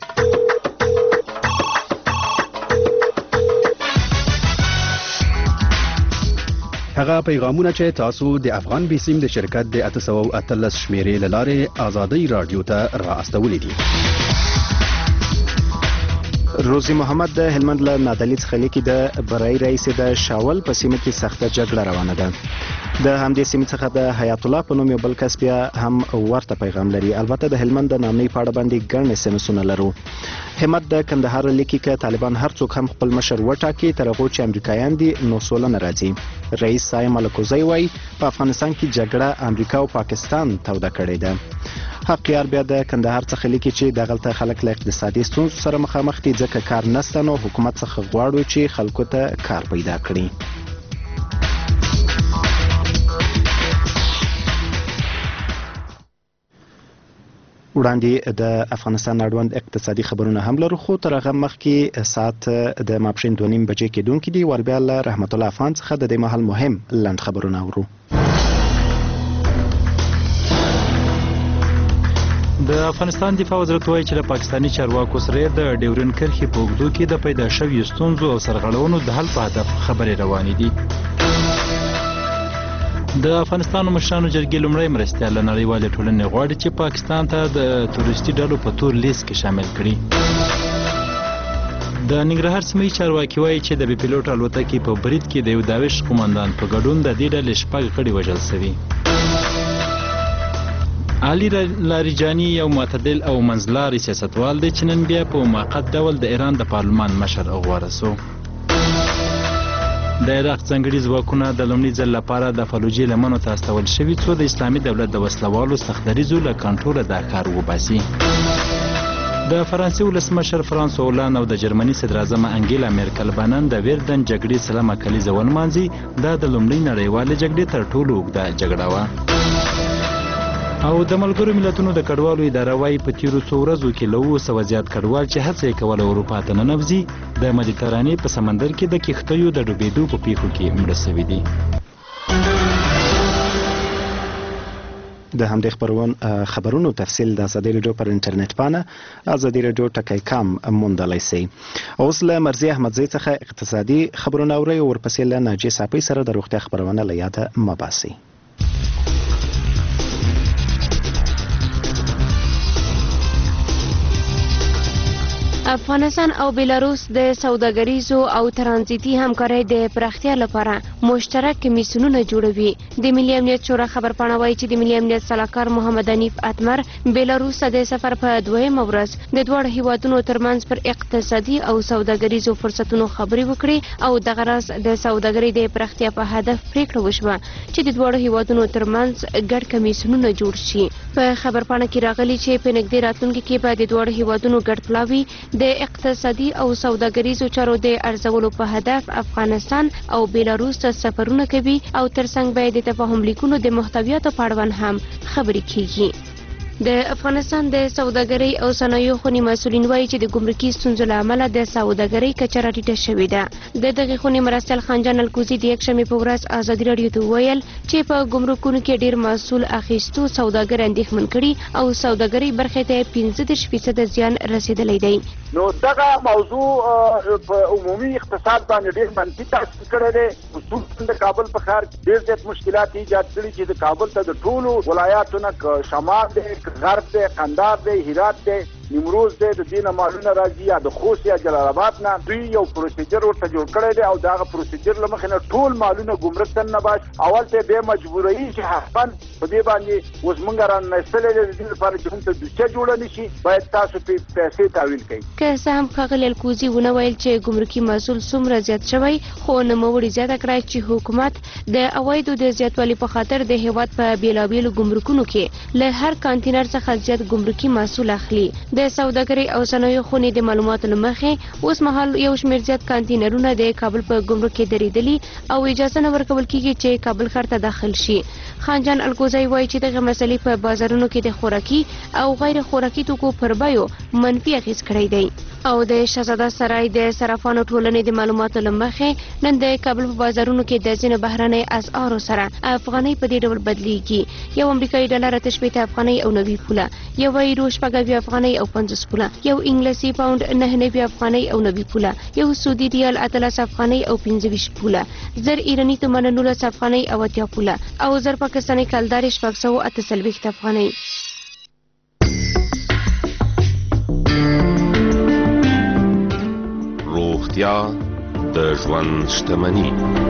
هغه پیغامونه چې تاسو د افغان بیسیم د شرکت د اته سوه اتلس شمیرې له لارې ازادۍ راډیو ته را استولې دي. روزي محمد د هلمند له نادعلي څخه لیکي د برای رئیس د شاول په سیمه کې سخته جګړه روانه ده. د همدې سیمې څخه د حیات الله په نوم یو بل کس بیا هم ورته پیغام لري. البته د هلمند د نامنۍ په اړه باندې ګڼ اس ام اسونه لرو. همت د کندهار لیکي چې طالبان هر څوک هم خپل مشر وټاکي تر هغه چې امریکایان دي نو سوله نه راځي. رئیس صاحب ملکوزی وایي په افغانستان کې جګړه امریکا او پاکستان توده کړې ده. حقیار بیا د کندهار څخه لیکي چې دغلته خلک له اقتصادي ستونزو سره مخامخ دي ځکه کار نشته نو حکومت څخه غواړو چې خلکو ته کار پیدا کړي. وړاندې د افغانستان اړوند اقتصادي خبرونه هم لرو، خو تر هغه مخکې ساعت د ماپښین دوه نیم بجې کېدونکي دي. ور بیا له رحمت الله افغان څخه د دې مهال مهم لنډ خبرونه اورو. د افغانستان دفاع وزارت وایي چې له پاکستاني چارواکو سره د ډیورن کرښې په اوږدو کې د پیدا شویو ستونزو او سرغړونو د حل په هدف خبرې روانې دي. د افغانستان مشرانو جرګې لومړی مرستیال له نړیوالې ټولنې غواړي چې پاکستان ته د تورستي ډلو په تور لیست کې شامل کړي. د ننګرهار سیمه ییز چارواکي وایي چې د بې پیلوټ الوتکې په برید کې د یو داعش قومندان په ګډون د دې ډلې شپږ غړي وژل شوي. علي لاریجاني یو معتدل او منځلاري سیاستوال دی چې نن بیا په موقت ډول د ایران د پارلمان مشر غوره شو. د عراق ځانګړي ځواکونه د لومړي ځل لپاره د فلوجې لمنو ته استول شوي څو د اسلامي دولت د وسلوالو سختدریځو له کنټروله دا کار وباسي. د فرانسې ولسمشر فرانسوا هولانډ او د جرمني صدراعظم انګیلا میرکل به نن د ویردن جګړې سلمه کلیزه ونمانځي. دا د لومړۍ نړیوالې جګړې تر ټولو اوږده جګړه وه. او د ملګرو ملتونو د کډوالو اداره وايي په تیرو څو ورځو کې له اووه سوه زیات کډوال چې هڅه یې کوله اروپا ته ننوځي د مدیترانې په سمندر کې د کښتیو د ډوبېدو په پیښو کې مړه سوي دي. د همدې خبرونو تفصیل د ازادي راډیو پر انټرنیټ پاڼه ازادي راډیو ټکی کام موندلی سئ. اوس له مرزي احمدزی څخه اقتصادي خبرونه اورئ او ورپسې له ناجیې ساپۍ سره د روغتیا خبرونه له یاده مه باسئ. افغانستان او بیلاروس د سوداګریزو او ترانزیتي همکارۍ د پراختیا لپاره مشترک کمیسیونونه جوړوي. د ملي امنیت شورا خبرپاڼه وایي چې د ملي امنیت سلاکار محمد حنیف اتمر بیلاروس ته د سفر په دویمه ورځ د دواړو هیوادونو ترمنځ پر اقتصادي او سوداګریزو فرصتونو خبرې وکړي او دغه راز د سوداګرۍ د پراختیا په هدف پریکړه وشوه چې د دواړو هیوادونو ترمنځ ګډ کمیسیونونه جوړ شي. په خبرپاڼه کې راغلي چې په نږدې راتلونکي کې به د دواړو هیوادونو ګډ پلاوي د اقتصادي او سوداګریزو چارو د ارزولو په هدف افغانستان او بیلاروس ته سفرونه کوي او ترڅنګ به د تفاهم لیکونو د محتویاتو په اړوند هم خبرې کیږي. د افغانستان د سوداګرۍ او صنایعو خونې مسؤلین وایي چې د ګمرکي ستونزو له امله د سوداګرۍ کچه راټیټه شوې ده. د دغې خونې مرستیال خانجان الکوزي د یکشنبې په ورځ ازادي راډیو ته وویل چې په ګمرکونو کې ډېر محصول اخیستو سوداګر اندېښمن کړي او سوداګرۍ برخې ته پنځه دېرش فیصده زیان رسېدلی دی. نو دغه موضوع په عمومي اقتصاد باندې ډېر منفي تاثیر کړی دی. خصوصا د کابل په ښار کې ډېر زیات مشکلات ایجاد کړي چې د کابل ته د ټولو ولایاتو نه شمال دی، غرب دی، قندهار دی، هرات دی، نیمروز دی، د دې نه مالونه راځي یا د خوست یا جلال آباد نه. دوی یو پروسیجر ورته جوړ کړی دی او دغه پروسیجر له مخې نه ټول مالونه ګمرک ته ننباسي. اول ته بیا مجبوروي چې حقا په دې باندې اوس موږ رانیستلی دی. د دې لپاره چې موږ ته دوسیه جوړه نه شي باید تاسو پرې پیسې تحویل کړئ. که څه هم ښاغلي الکوزي ونه ویل چې ګمرکي محصول څومره زیات شوی، خو نوموړي زیاته کړه چې حکومت د عوایدو د زیاتوالي په خاطر د هیواد په بېلابېلو ګمرکونو کې له هر کانتینر څخه زیات ګمرکي محصول اخلي. د سوداګرۍ او صنایعو خونې د معلوماتو له مخې اوس مهال یو شمېر زیات کانتینرونه د کابل په ګمرک کې درېدلي او اجازه نه ورکول کېږي چې کابل ښار ته داخل شي. خانجان الکوزی وایي چې دغه مسلې په بازارونو کې د خوراکي او غیر خوراکي توکو پر بیو منفي اغېز کړی دی. او د شهزاده سرای د صرافانو ټولنې د معلوماتو له مخې نن د کابل په بازارونو کې د ځینو بهرنۍ اسعارو سره افغانۍ په دې ډول بدلیږي. یو امریکایي ډالر اته شپېته افغانۍ او نوي پوله، یو یورو شپږ اویا افغانۍ او پنځوس پوله، یو انګلیسي پاونډ نهه نوي افغانۍ او نوي پوله، یو سعودي ریال اتلس افغانۍ او پنځه ویشت پوله، زر ایراني تومان نولس افغانۍ او اتیا پوله او زر پاکستاني کلدار شپږ سوه اته څلوېښت افغانۍ. روغتیا د ژوند شتمني.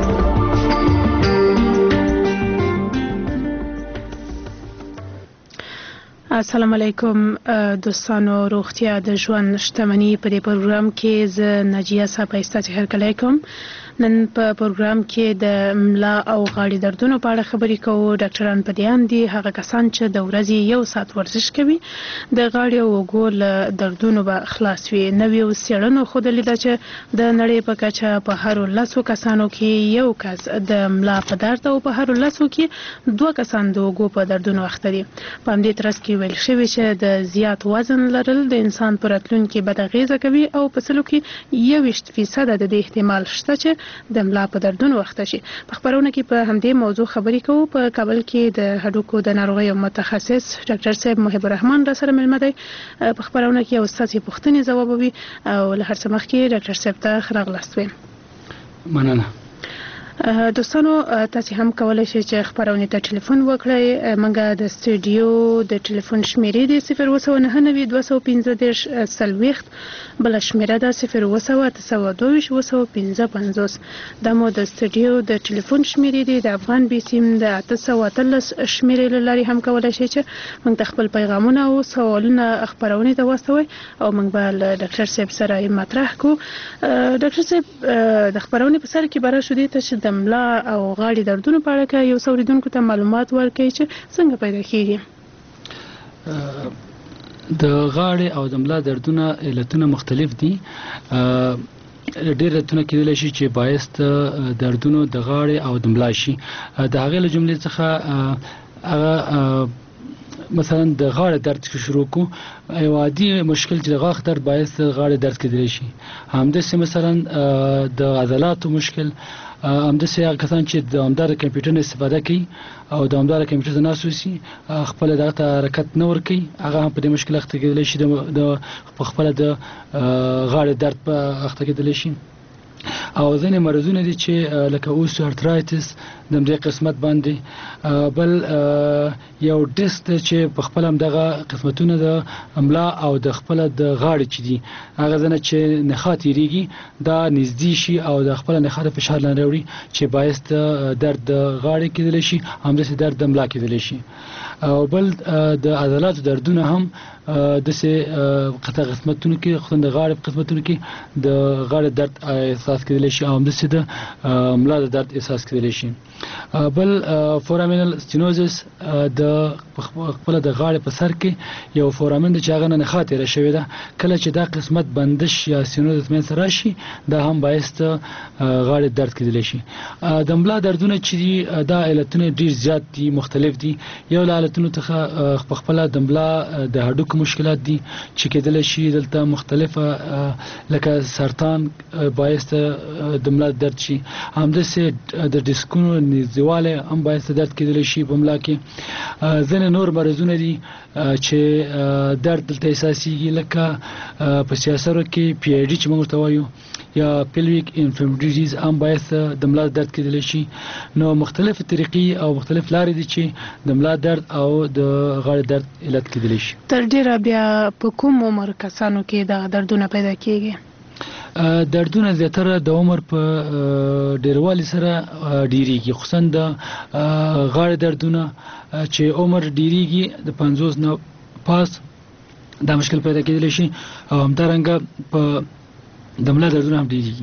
السلام علیکم دوستانو، روغتیا د ژوند شتمني په دې پروګرام کې زه ناجیه ساپۍ ستاسو هرکلی کوم. نن په پروګرام کې د ملا او غاړې دردونو په اړه خبرې کوو. ډاکټران په دې اند دي هغه کسان چې د ورځې یو ساعت ورزش کوي د غاړې او اوږو له دردونو به خلاص وي. نویو څېړنو ښودلې ده چې د نړۍ په کچه په هرو لسو کسانو کې یو کس د ملا په درد او په هرو لسو کې دوه کسان د اوږو په دردونو اخته دي. په همدې ترڅ کې ویل شوی چې د زیات وزن لرل د انسان پر راتلونکي بد اغیزه کوي او په سلو کې یوویشت فیصد د دې احتمال شته چې د ملا په دردونو وخته شي. په خبرونه کې په همدې موضوع خبرې کوو. په کابل کې د هډوکو د ناروغیو متخصص ډاکټر صاحب محب الرحمن را سره ملمه دی. په خبرونه کې استاد یې پوښتنې ځوابوي او له هر څه مخکې ډاکټر صاحب ته راغلاست ویم. مننه. دوستانو تاسو هم کولای شئ چې خبرونه ته ټلیفون وکړئ. موږ د سټوډیو د ټلیفون شمیرې د صفر اووه نهه نوي دوه سوه پنځه دېرش څلوېښت، بل شمیره د صفر اووه اته سوه دوه ویشت اووه سوه پنځه پنځوس. دا مو د سټوډیو د ټلیفون شمیرې دي. د افغان بي سیم د اته سوه اتلس شمیرې له لارې هم کولای شئ چې موږ ته خپل پیغامونه او سوالونه خبرونه ته واستوئ او موږ به له ډاکټر صاحب سره یې مطرح کړو. ډاکټر صاحب د خبرونه په سر کې بره شو دي ته چې د ملا او غاړې دردونو په اړه کې یو څو اوریدونکو ته معلومات ورکړي چې څنګه پیدا کیږي. د غاړې او د ملا دردونه علتونه مختلف دي. ډېر علتونه کېدلی شي چې باعث د دردونو د غاړې او د ملا شي. د هغې له جملې څخه هغه مثلا د غاړې درد کې شروع کو یو عادي مشکل چې د غاښ درد باعث د غاړې درد کېدلی شي. همداسې مثلا د عضلاتو مشکل، همداسې هغه کسان چې دوامداره کمپیوټر نه استفاده کوي او دوامداره کمپیوټر ته ناست اوسي خپله دغه ته حرکت نه ورکوي، هغه هم په دې مشکل اخته کېدلی شي، د خپله د غاړې درد په اخته کېدلی شي. او ځینې مرضونه دي چې لکه اوسو ارترایتس د همدې قسمت باندې. بل یو ډیسک دی چې په خپله همدغه قسمتونه د ملا او د خپله د غاړې چې دي هغه ځنه چې نخاع تېرېږي دا نږدې شي او د خپله نخاع د فشار لاندې راوړي چې باعث د درد د غاړې کېدلی شي، همداسې درد د ملا کېدلی شي. او بل د عضلاتو دردونه هم داسې قطع قسمتونو کې خصوصا د غاړې په قسمتونو کې د غاړې درد احساس کېدلی شي او همداسې د ملا د درد احساس کېدلی شي. بل فورامینل ستینوزس د خپله د غاړې په سر کې یو فورامین دی چې هغه نه نخاع تېره شوې ده. کله چې دا قسمت بندش یا ستینوزس منځته راشي دا هم باعث د غاړې درد کېدلی شي. د ملا دردونه چې دي دا علتونه ډېر زیات دي، مختلف دي. یو له علتونو څخه په خپله د ملا د هډوکو مشکلات دي چې کېدلی شي دلته مختلفه لکه سرطان باعث د ملا درد شي. همداسې د ډیسکونو نږدېوالی هم باعث د درد کېدلی شي په ملا کې. ځینې نور مرضونه دي چې درد دلته احساسېږي لکه په سیاسرو کې پی آی ډي چې موږ ورته وایو یا پیلویک انفلمیټري ډیزیز هم باعث د ملا درد کېدلی شي. نو مختلفې طریقې او مختلف لارې دي چې د ملا درد او د غاړې درد علت کېدلی شي. تر ډیره بیا په کوم عمر کسانو کې دا دردونه پیدا کېږي؟ دردونه زیاتره د عمر په ډیروالي سره ډیریږي، خصوصا د غاړې دردونه چې عمر ډیریږي د پنځوس نه پاس دا مشکل پیدا کېدلی شي او همدارنګه په د ملا دردونه هم ډیریږي.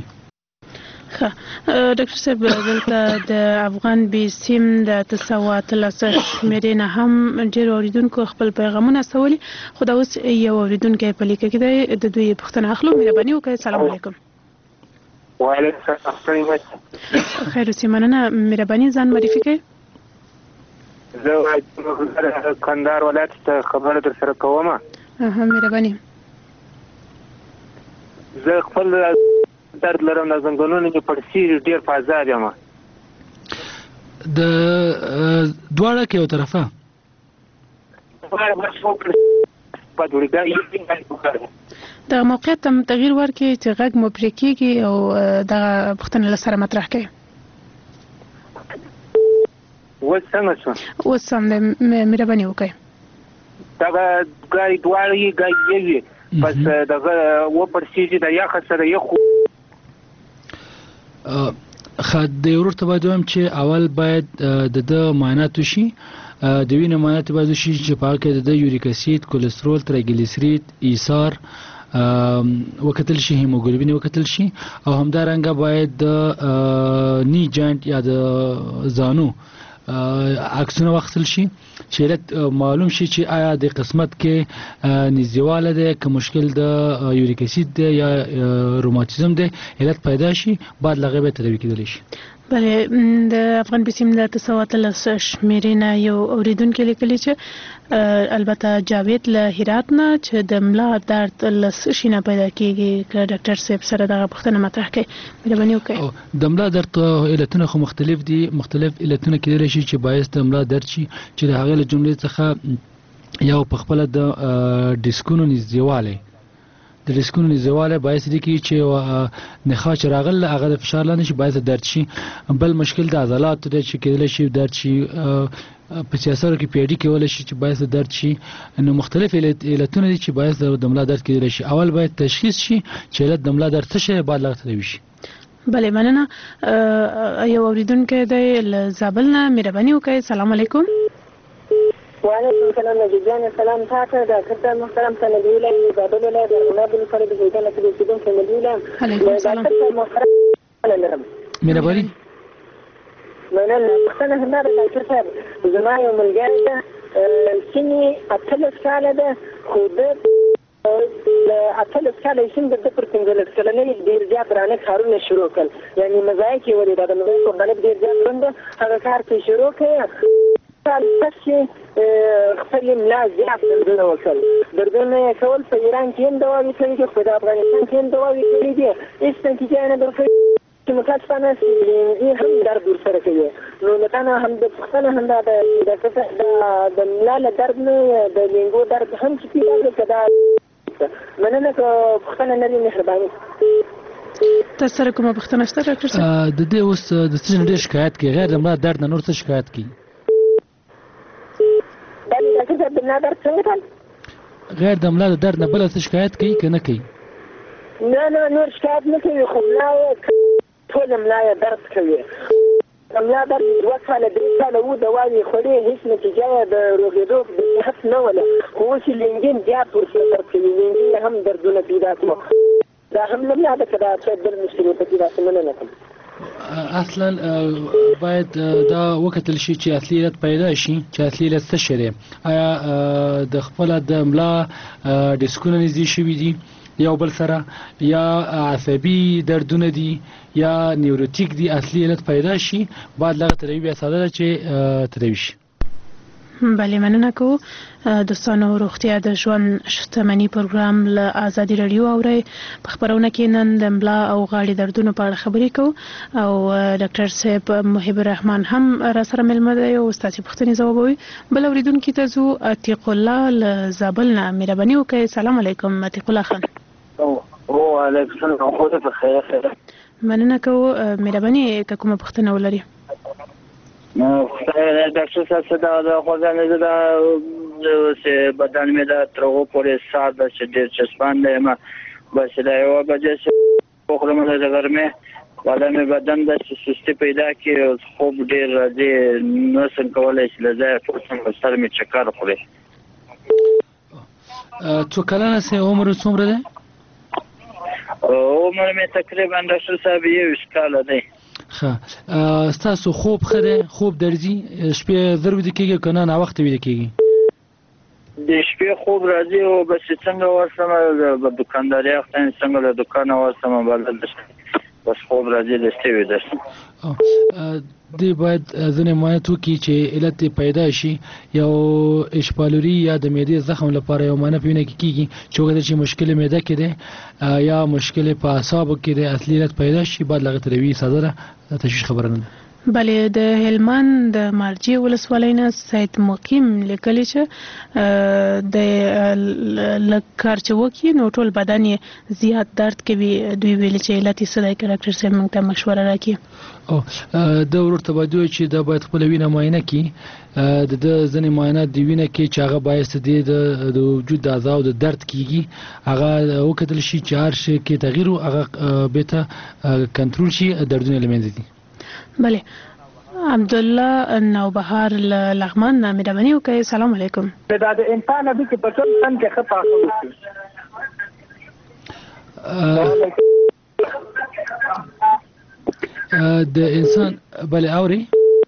ښه ډاکټر صاحب دلته د افغان بي سیم د اته سوه اتلس شمېرې نه هم ډېرو اورېدونکو خپل پیغامونه استولي، خو دا اوس یو اورېدونکی په لیکه کې دی، د دوی پوښتنه اخلو. مهرباني وکړئ. السلام علیکم. وعلیکم السلام. خیر اوسئ. مننه. مهرباني ځان معرفي کړئ. زه کندهار ولایت ته خبره در سره کوم. مهرباني. زه خپل درد لرم، د زنګونونو مې پړسېږي، ډېر په عذاب یم. د دواړه کې یو طرفه د موقعیت ته تغییر ورکړي چې غږ مو پرې کېږي او دغه پوښتنه له سره مطرح کړئ. اوس څنګه شو؟ اوس سم دی. مهرباني وکړئ. دغه ګاډي دواړه یې ګاډي یې بس دغه وپړسېږي، د یخ سره یخ. ښه د یو ورور ته باید ووایم چې اول باید د ده معاینات وشي، د وینې معاینات باید وشي چې په هغه کې د ده یوریک اسید، کولېسترول، ترایګلیسیرید، ایثار وکتل شي، هیموګلوبین وکتل شي، او همدارنګه باید د نی جاینټ یا د زانو عکسونه واخیستل شي چې علت معلوم شي چې آیا د قسمت کې نږدېوالی دی، که مشکل د یوریک اسید دی یا روماتیزم دی، علت پیدا شي، بعد له هغې به تداوي کېدلی شي. بله د افغان بسیم د تسواتلس شمیرینه یو اوریدونکو لیکلی چې البته جاوید له هرات نه چې د ملا درد لس شینه پیدا کیږي که ډاکټر صاحب سره دغه پوښتنه مطرح کړي مهرباني وکړئ. د ملا درد علتونه خو مختلف دي، مختلف علتونه کېدلی شي چې باعث د ملا درد شي چې د هغې له جملې څخه یو په خپله د ډیسکونو نږدېوالی د ډیسکونو نږدېوالی باعث دي کېږي چې نخاع چې راغله هغه د فشار لاندې شي باعث درد شي. بل مشکل د عضلاتو دی چې کېدلی شي درد شي، په سیاسرو کې پیډي کېدلی شي چې باعث درد شي. نو مختلف علتونه دي چې باعث د ملا درد کېدلی شي. اول باید تشخیص شي چې علت د ملا درد څه شی بعد له تداوي شي. بله مننه. یو اوریدونکی دی له زابل نه مهرباني وکړئ. سلام علیکم. وعلیکم السلام نجیبیان سلام تاته د کتاب محترم سندی ولای زابل ولای د غنابل سره د ځای کې د سیدون سندی ولای علیکم السلام مهرباني. مننه پښتنه هنداره ډاکټر صاحب زما یو ملګری ده سني اتلس کاله ده خو د اتلس کاله سن د پر پنځلس کلنې ډېر زیات رانه کارونه شروع کړل، یعنی مزایک یې ولې د مزایک په باندې ډېر زیات روند هغه کار کې شروع کړ چې خپل ملا زیات دردونه وکړل. دردونه یې کول په ایران کې هم دواوې کړي دي، خو د افغانستان کې هم دواوې کړي دي، هېڅ نتیجه یې نه درکوي چې متاسفانه لینګي هم درد ورسره کوي. نو له تا نه هم د پوښتنه همدا ده د ملا له درد نه د لینګو درد هم چې پیدا کړي که دا مننه که پوښتنه لري مهرباني. تاسو سره کومه پوښتنه شته ډاکټر صاحب؟ د دې اوس د څه نه ډېر شکایت کوي، غیر د ملا درد نه نور څه شکایت کوي؟ غیر د ملا د درد نه بله څه شکایت کوي که نه کوي؟ نه نه نور شکایت نه کوي، خو ملا یې ټوله ملا یې درد کوي. د ملا درد دوه کاله درې کاله وو دواوې یې خوړې، هېڅ نتیجه یې د روغېدو صحت نه وله، خو اوس یې لینګین زیات ورسره درد کوي، لینګین یې هم دردونه پیدا کړو. دا هم نه ملا ده که دا څه بل مشکل پکې داسې مننه کوم. اصلا باید دا وکتل شي چې اصلي علت پیدا شي چې اصلي علت څه شی دی. آیا د خپله د ملا ډیسکونه نږدې شوي دي یو بل سره، یا عصبي دردونه دي، یا نیوروتیک دي. اصلي علت پیدا شي بعد لغه تداوي بیا ساده ده چې تداوي شي. بله مننه کوو. دوستانو روغتیا د ژوند شتمني پروګرام له ازادي راډیو اورئ. په خپرونه کې نن د ملا او غاړې دردونو په اړه خبرې کوو او ډاکټر صاحب محب الرحمن هم را سره مېلمه دی او ستاسې پوښتنې ځوابوي. بل اورېدونکي ته ځو. عتیق الله له زابل نه مهرباني وکړئ. سلام علیکم عتیق الله خان. وعلیکم السلام خو ته بخیر. مننه کوو. مهرباني که کومه پوښتنه ولري؟ ډاکټر صاحب څه دا د خوځنې ده چې بدن مې دا تر هغو پورې ساعت ده چې ډېر چسپان دی یم، بس دا یوه بجې چې وخورم د غرمې والا مې بدن ده چې سستي پیدا کړي، خوب ډېر راځي، نه شم کولی چې له ځایه ټول شم، سر مې چکر خوري. څو کلنه سې؟ عمر څومره دی؟ عمر مې تقریبا ډاکټر صاحب یوویشت کاله دی. ښه. ستاسو خوب ښه دی؟ خوب درځي؟ شپې زر ویده کېږي که نه ناوخته ویده کېږي؟ د شپې خوب راځي او بس څنګه ورسم د دکانداري وخت څنګه له دکانه ورسم بل بس خوب راځي د شپې ویده شم. دی باید ځینې معاینات وکړي چې علت پیدا شي. یو اشپالوري یا د معدې زخم لپاره یو معاینه په وینه کې کېږي چې وګوري چې مشکل معده کې دی یا مشکل په اعصابو کې دی، اصلي علت پیدا شي بعد له هغه تداوي ساده ده، تشویش خبره نه ده. بله د هلمند د مارجې ولسوالۍ نه سید مقیم لیکلي چې د لږ کار چې وکړي نو ټول بدن یې زیات درد کوي. دوی ویلي چې علت یې څه دی؟ که ډاکټر صاحب موږ ته مشوره راکړي. او د ورور ته باید ووایي چې دا باید خپله وینه معاینه کړي. د ده ځینې معاینات د وینه کې چې هغه باعث دی د وجود د اعضاو د درد کېږي هغه وکتل شي چې هر شی کې تغییر و هغه بېرته کنټرول شي، دردونه له منځه ځي. بله. عبدالله نوبهار لغمان نه مهرباني وکړئ. سلام علیکم. دا د انسان ابي چې په ټول تن کې ښه پاکه وکړي. د انسان بله اوري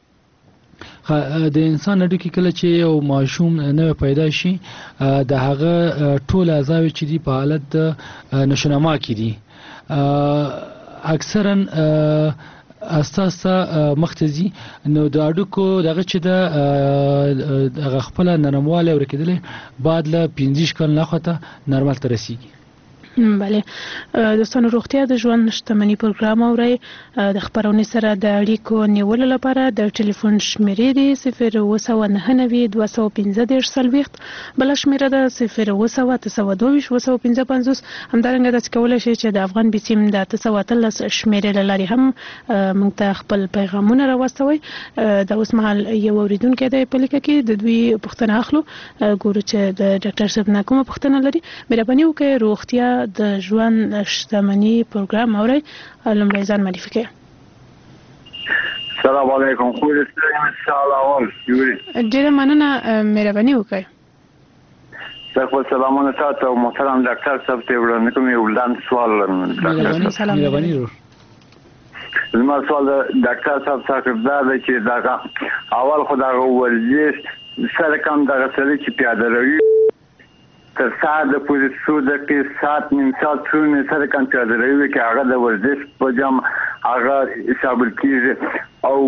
د انسان هډو کې کله چې یو ماشوم نوی پیدا شي د هغه ټول اعضاوې چې دي په حالت د نشونما کې دي. اکثرا اساسا مختزي نو د اډوکو دغه چې د دغه خپل نرمواله ورکېدل بعد له پنځه کال نه خته نورمال ته رسیږي. بله دوستانو روغتیا د ژوند شتمنۍ پروګرام اوري د خبرونې سره د اړیکو نیولو لپاره د ټلیفون شمیرې دی صفر اوه سوه نهه نوي دوه سوه پنځه دېرش څلوېښت بله شمیره ده صفر اوه سوه اته سوه دوه ویشت اوه سوه پنځه پنځوس همدارنګه داسې کولی شئ چې د افغان بیسیم د اته سوه اتلس شمیرې له لارې هم موږ ته خپل پیغامونه راواستوئ. د اوس مهال یو اورېدونکی دی په لیکه کې د دوی پوښتنه اخلو ګورو چې د ډاکټر صاحب نه کومه پوښتنه لري. مهرباني وکړئ روغتیا د ژوند شتمنۍ پروګرام اورئ لومړی ځان معرفي کړئ. السلام علیکم خو دې ان شاء الله اول یوري ډیره مننه مهرباني وکړئ. تاسو سلامونه تاسو محترم ډاکټر صاحب ته وړاندې کوم یو لاندې سوال لرم. مهرباني ورو زما سوال ډاکټر صاحب څخه دا دی چې دا اول خو دا ورزش سره کوم دا سره چې پیاده روي تر ساعت د پوزې څو دقیقې ساعت نیم ساعت څو نه سره کوم پیاده روي کې هغه د ورزش په جام هغه حساب کیږي او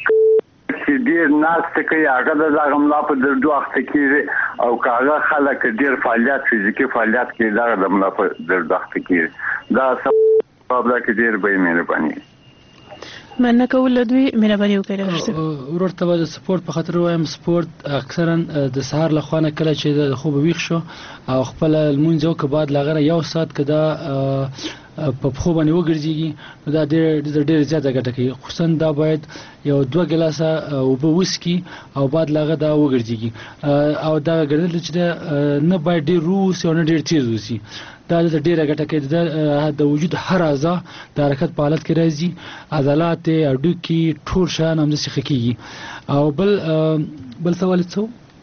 چې ډیر ناست کوي هغه د هغه ملا په دردو اخته کیږي او هغه خلک ډیر فعالیت فزیکی فعالیت کوي دا د ملا په دردو اخته کیږي دا سبب دا کې ډیر به مهرباني مننه کول دوی مهرباني وکړئ. ورته د سپورت په خاطر وایم سپورت اکثرا د سهار له خوا نه کله چې د خوب ویښ شو او خپل لمونځ وکړ بعد لغره یو ساعت کدا په خو باندې وګرځيږي دا ډېر ډېر زیاته ګټه کوي. خصوصا دا باید یو دوه ګلاسه اوبه وسکي او بعد لغه دا وګرځيږي او دا ګرځل چې نه باید ډېر روس او نه ډېر تیز وسی. دا د ډیره ګټه کوي د وجود هر اعضاء د حرکت په حالت کې راځي عضلات اډوکي ټول شان هم څه کیږي. او بل بل سوال څه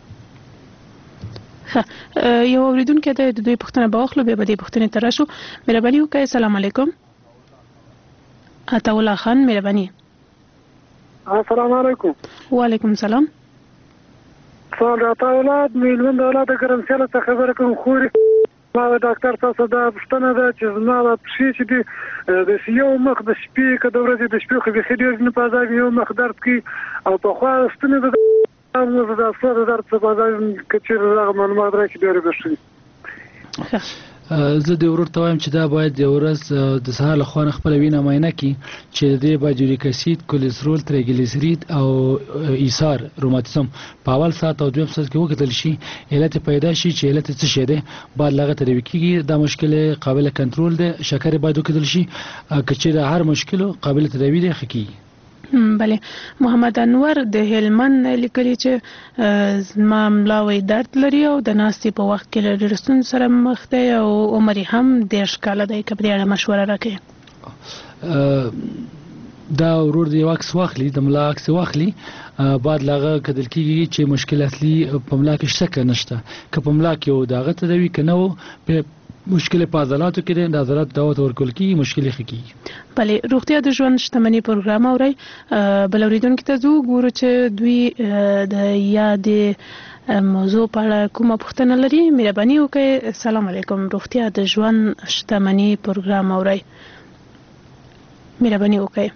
یو اوریدونکو د دوی پوښتنه باخلو به د پوښتنې تر شو. مهرباني وکړئ. السلام علیکم. عطا الله خان مهرباني. السلام علیکم. وعلیکم السلام. څنګه عطا الله میلمن دولت ګرمسله څخه خبره کوم خوري ما ډاکټر تاسو دا پوښتنه ده چې زما د پښې چې دی د یو مخ د شپې که د ورځې د شپې خو بیخي ډېر نه په ځای یو مخ درد کوي او په خوا ستنې د د افسر درد څه په ځای که چېرې دغه معلومات راکړي ډېر به ښه وي. زه د ورور ته وایم چې دا باید د ورځ د سهار له خوا نه خپله وینه معاینه کړي چې د دې باید یوریک اسید کولېسترول تریګلیسیرید او ایثار روماتیزم په اول ساعت او دویم ساعت کې وکتل شي علت پیدا شي چې علت څه شی دی باید لغه تداوي کېږي. دا مشکل قابل کنټرول دی. شکر باید وکتل شي که چېرې هر مشکل قابل تداوي دی ښه کېږي. بله محمد انور د هلمند لیکلي چې زما ملا وی درد لري او د ناستې په وخت کې له ډېرو ستونزو سره مخ دی او عمر یې هم دېرش کاله دی. که په دې اړه مشوره راکړئ. دا ورور د یو عکس واخلي د ملا عکس واخلي بعد له هغه کتل کېږي چې مشکل اصلي په ملا کې شته که نشته. که په ملا کې و د هغه تداوي که نه و مشکل په عضلاتو کې دی د عضلاتو دوا ته ورکول کېږي مشکل یې ښه کېږي. بله روغتیا د ژوند شتمنۍ پروګرام اورئ. بل اورېدونکي ته ځو ګورو چې دوی د یادې موضوع په اړه کومه پوښتنه لري. مهرباني وکړئ. السلام علیکم. روغتیا د ژوند شتمنۍ پروګرام اورئ. مهرباني وکړئ.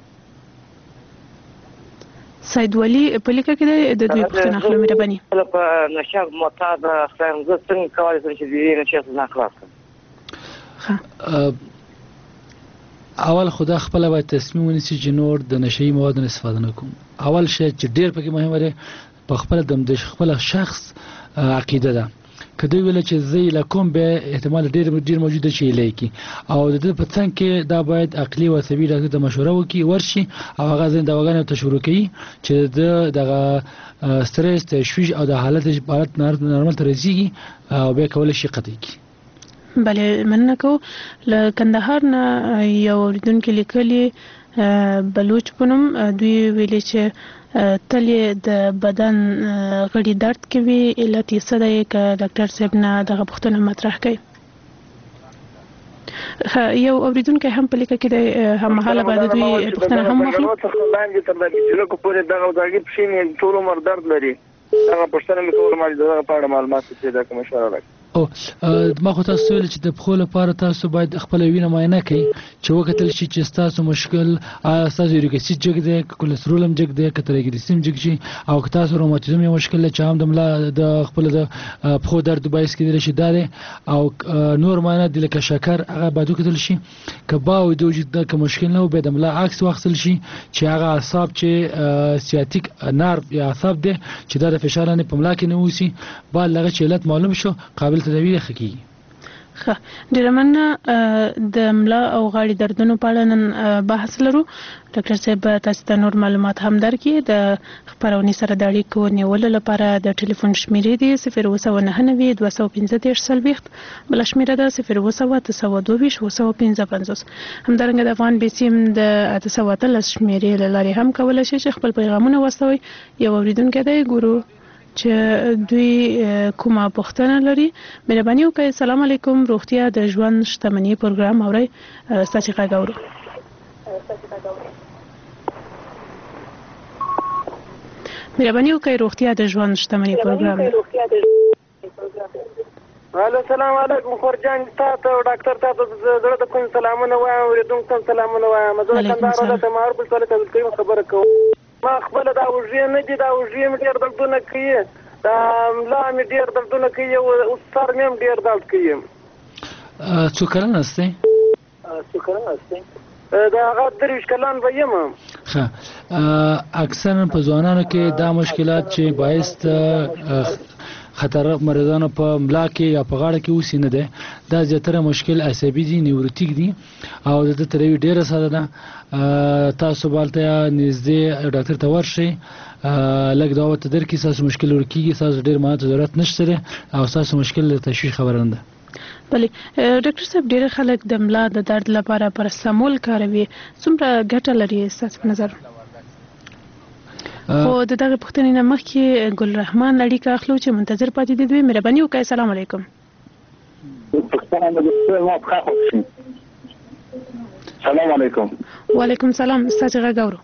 سید ولی په لیکه کې د دوی پوښتنه اخلو. مهرباني. په نشه معتاد خلاص زه څنګه کولی شم چې د دې نشه نه خلاص کړم؟ اول خدا خپل باید تصمیم ونیسي چې نور د نشه‌ایي موادو نه استفاده نه کوم. اول شی چې ډېر پکې مهمه دی په خپل د خپل شخص عقیده ده. که دوی ویل چې زه له کوم به احتمال ډېر ډېر موجوده چې یې لیکي او د دې په څنګ کې دا باید عقلي او عصبي ډاکټر ته مشوره وکړي ورشي او هغه ځین دواګانې ته شروع کړي چې د دغه سترس تشویش او د حالت حالت نارمل ته رسیږي او بیا کولی شي قطعي کړي. بله مننه کوو. له کندهار نه یو اورېدونکي لیکلي بلوچ په نوم دوی ویلي چې تل د بدن غړي درد کوي علت یې څه دی که ډاکټر صاحب نه دغه پوښتنه مطرح کوي. یو اورېدونکی هم په لیکه کې دی هممهاله به د دوی پوښتنه هم واخلو. لاندې تر دغه پورې دغه دغه پښې مې ټول عمر درد لري. دغه پوښتنه مې کول ما دغه په اړه معلومات پیدا کوم مشوره راکړه. او ما خو تاسو ویل چې د پخو لپاره تاسو باید خپل وینه معاینه کړئ چې وکتل شي چې تاسو مشکل تاسو یوریک اسید جګ دی کولېسترول هم جګ دی کترګلیسیم جګ شي او که تاسو روماتیزم یو مشکل چې هم د ملا د خپل د پخو درد باعث کېدلی شي دا دی او نور معاینه د لکه شکر هغه باید وکتل شي که باو د وجود د مشکل نه به د ملا عکس واخیستل شي چې هغه اعصاب چې سیاتیک نرو یا اعصاب دی چې دا د فشار لاندې په ملا کې نه اوسي بعد لغه چې علت معلوم شو قابل تداوی خکېږي. ښه ډیره مننه د ملا او غاړې دردونو په اړه نن بحث لرو. ډاکټر صاحب تاسو ته نور معلومات هم درکړي. د خپرونې سره د اړیکو نیولو لپاره د ټلیفون شمیرې دي صفر اووه سوه نهه نوي دوه سوه پنځه دېرش څلوېښت، بله شمیره ده صفر اووه سوه اته سوه دوه ویشت اووه سوه پنځه پنځوس. همدارنګه د افغان بیسیم د اته سوه اتلس شمیرې له لارې هم کولی شئ چې خپل پیغامونه واستوئ. یو اورېدونکی دی ګورو چې دوی کومه پوښتنه لري. مهرباني وکړئ. السلام علیکم. روغتیا د ژوند شتمنۍ پروګرام اورئ. ستاسو غږ اورو. مهرباني وکړئ. روغتیا د ژوند شتمنۍ پروګرام. الو السلام علیکم خورجان تاسو ډاکټر تاسو زړه د کوم سلامونه وایم ورېدونکو ته سلامونه وایم. زه کندهار ولایت معروف ولسوالۍ ته کوم خبره کوم. ما خپل دا وژې نه دي دا وژې مې ډېر دردونه کوي دا ملا مې ډېر دردونه کوي او سر مې هم ډېر درد کوي. څو کلن هستئ؟ څو کلن هستئ؟ دا هغه درویشت کلن به یم. ښه اکثرا په ځوانانو کې دا مشکلات چې باعث خطر مریضانو په ملا کې یا په غاړه کې اوسي نه ده. دا زیاتره مشکل عصبي دي نیوروتیک دي او د تروي ډیره ساده ده. تاسو بالته نږدې ډاکټر ته ورشئ لږ دا وته درکې تاسو مشکل ورکیږي تاسو ډیر ماته ضرورت نشته او تاسو مشکل له تشویش خبره نه ده. بله ډاکټر صاحب ډیر خلک د ملا د درد لپاره پاراسټامول کاروي. څومره ګټه لري ستاسو په نظر؟ خو د دغه پوښتنې نه مخکې ګل رحمان اړیکه اخلو چې منتظر پاتې دي. دوی مهرباني وکړئ. السلام علیکم. سلام علیکم. وعلیکم سلام. ستاسو غږ اورو.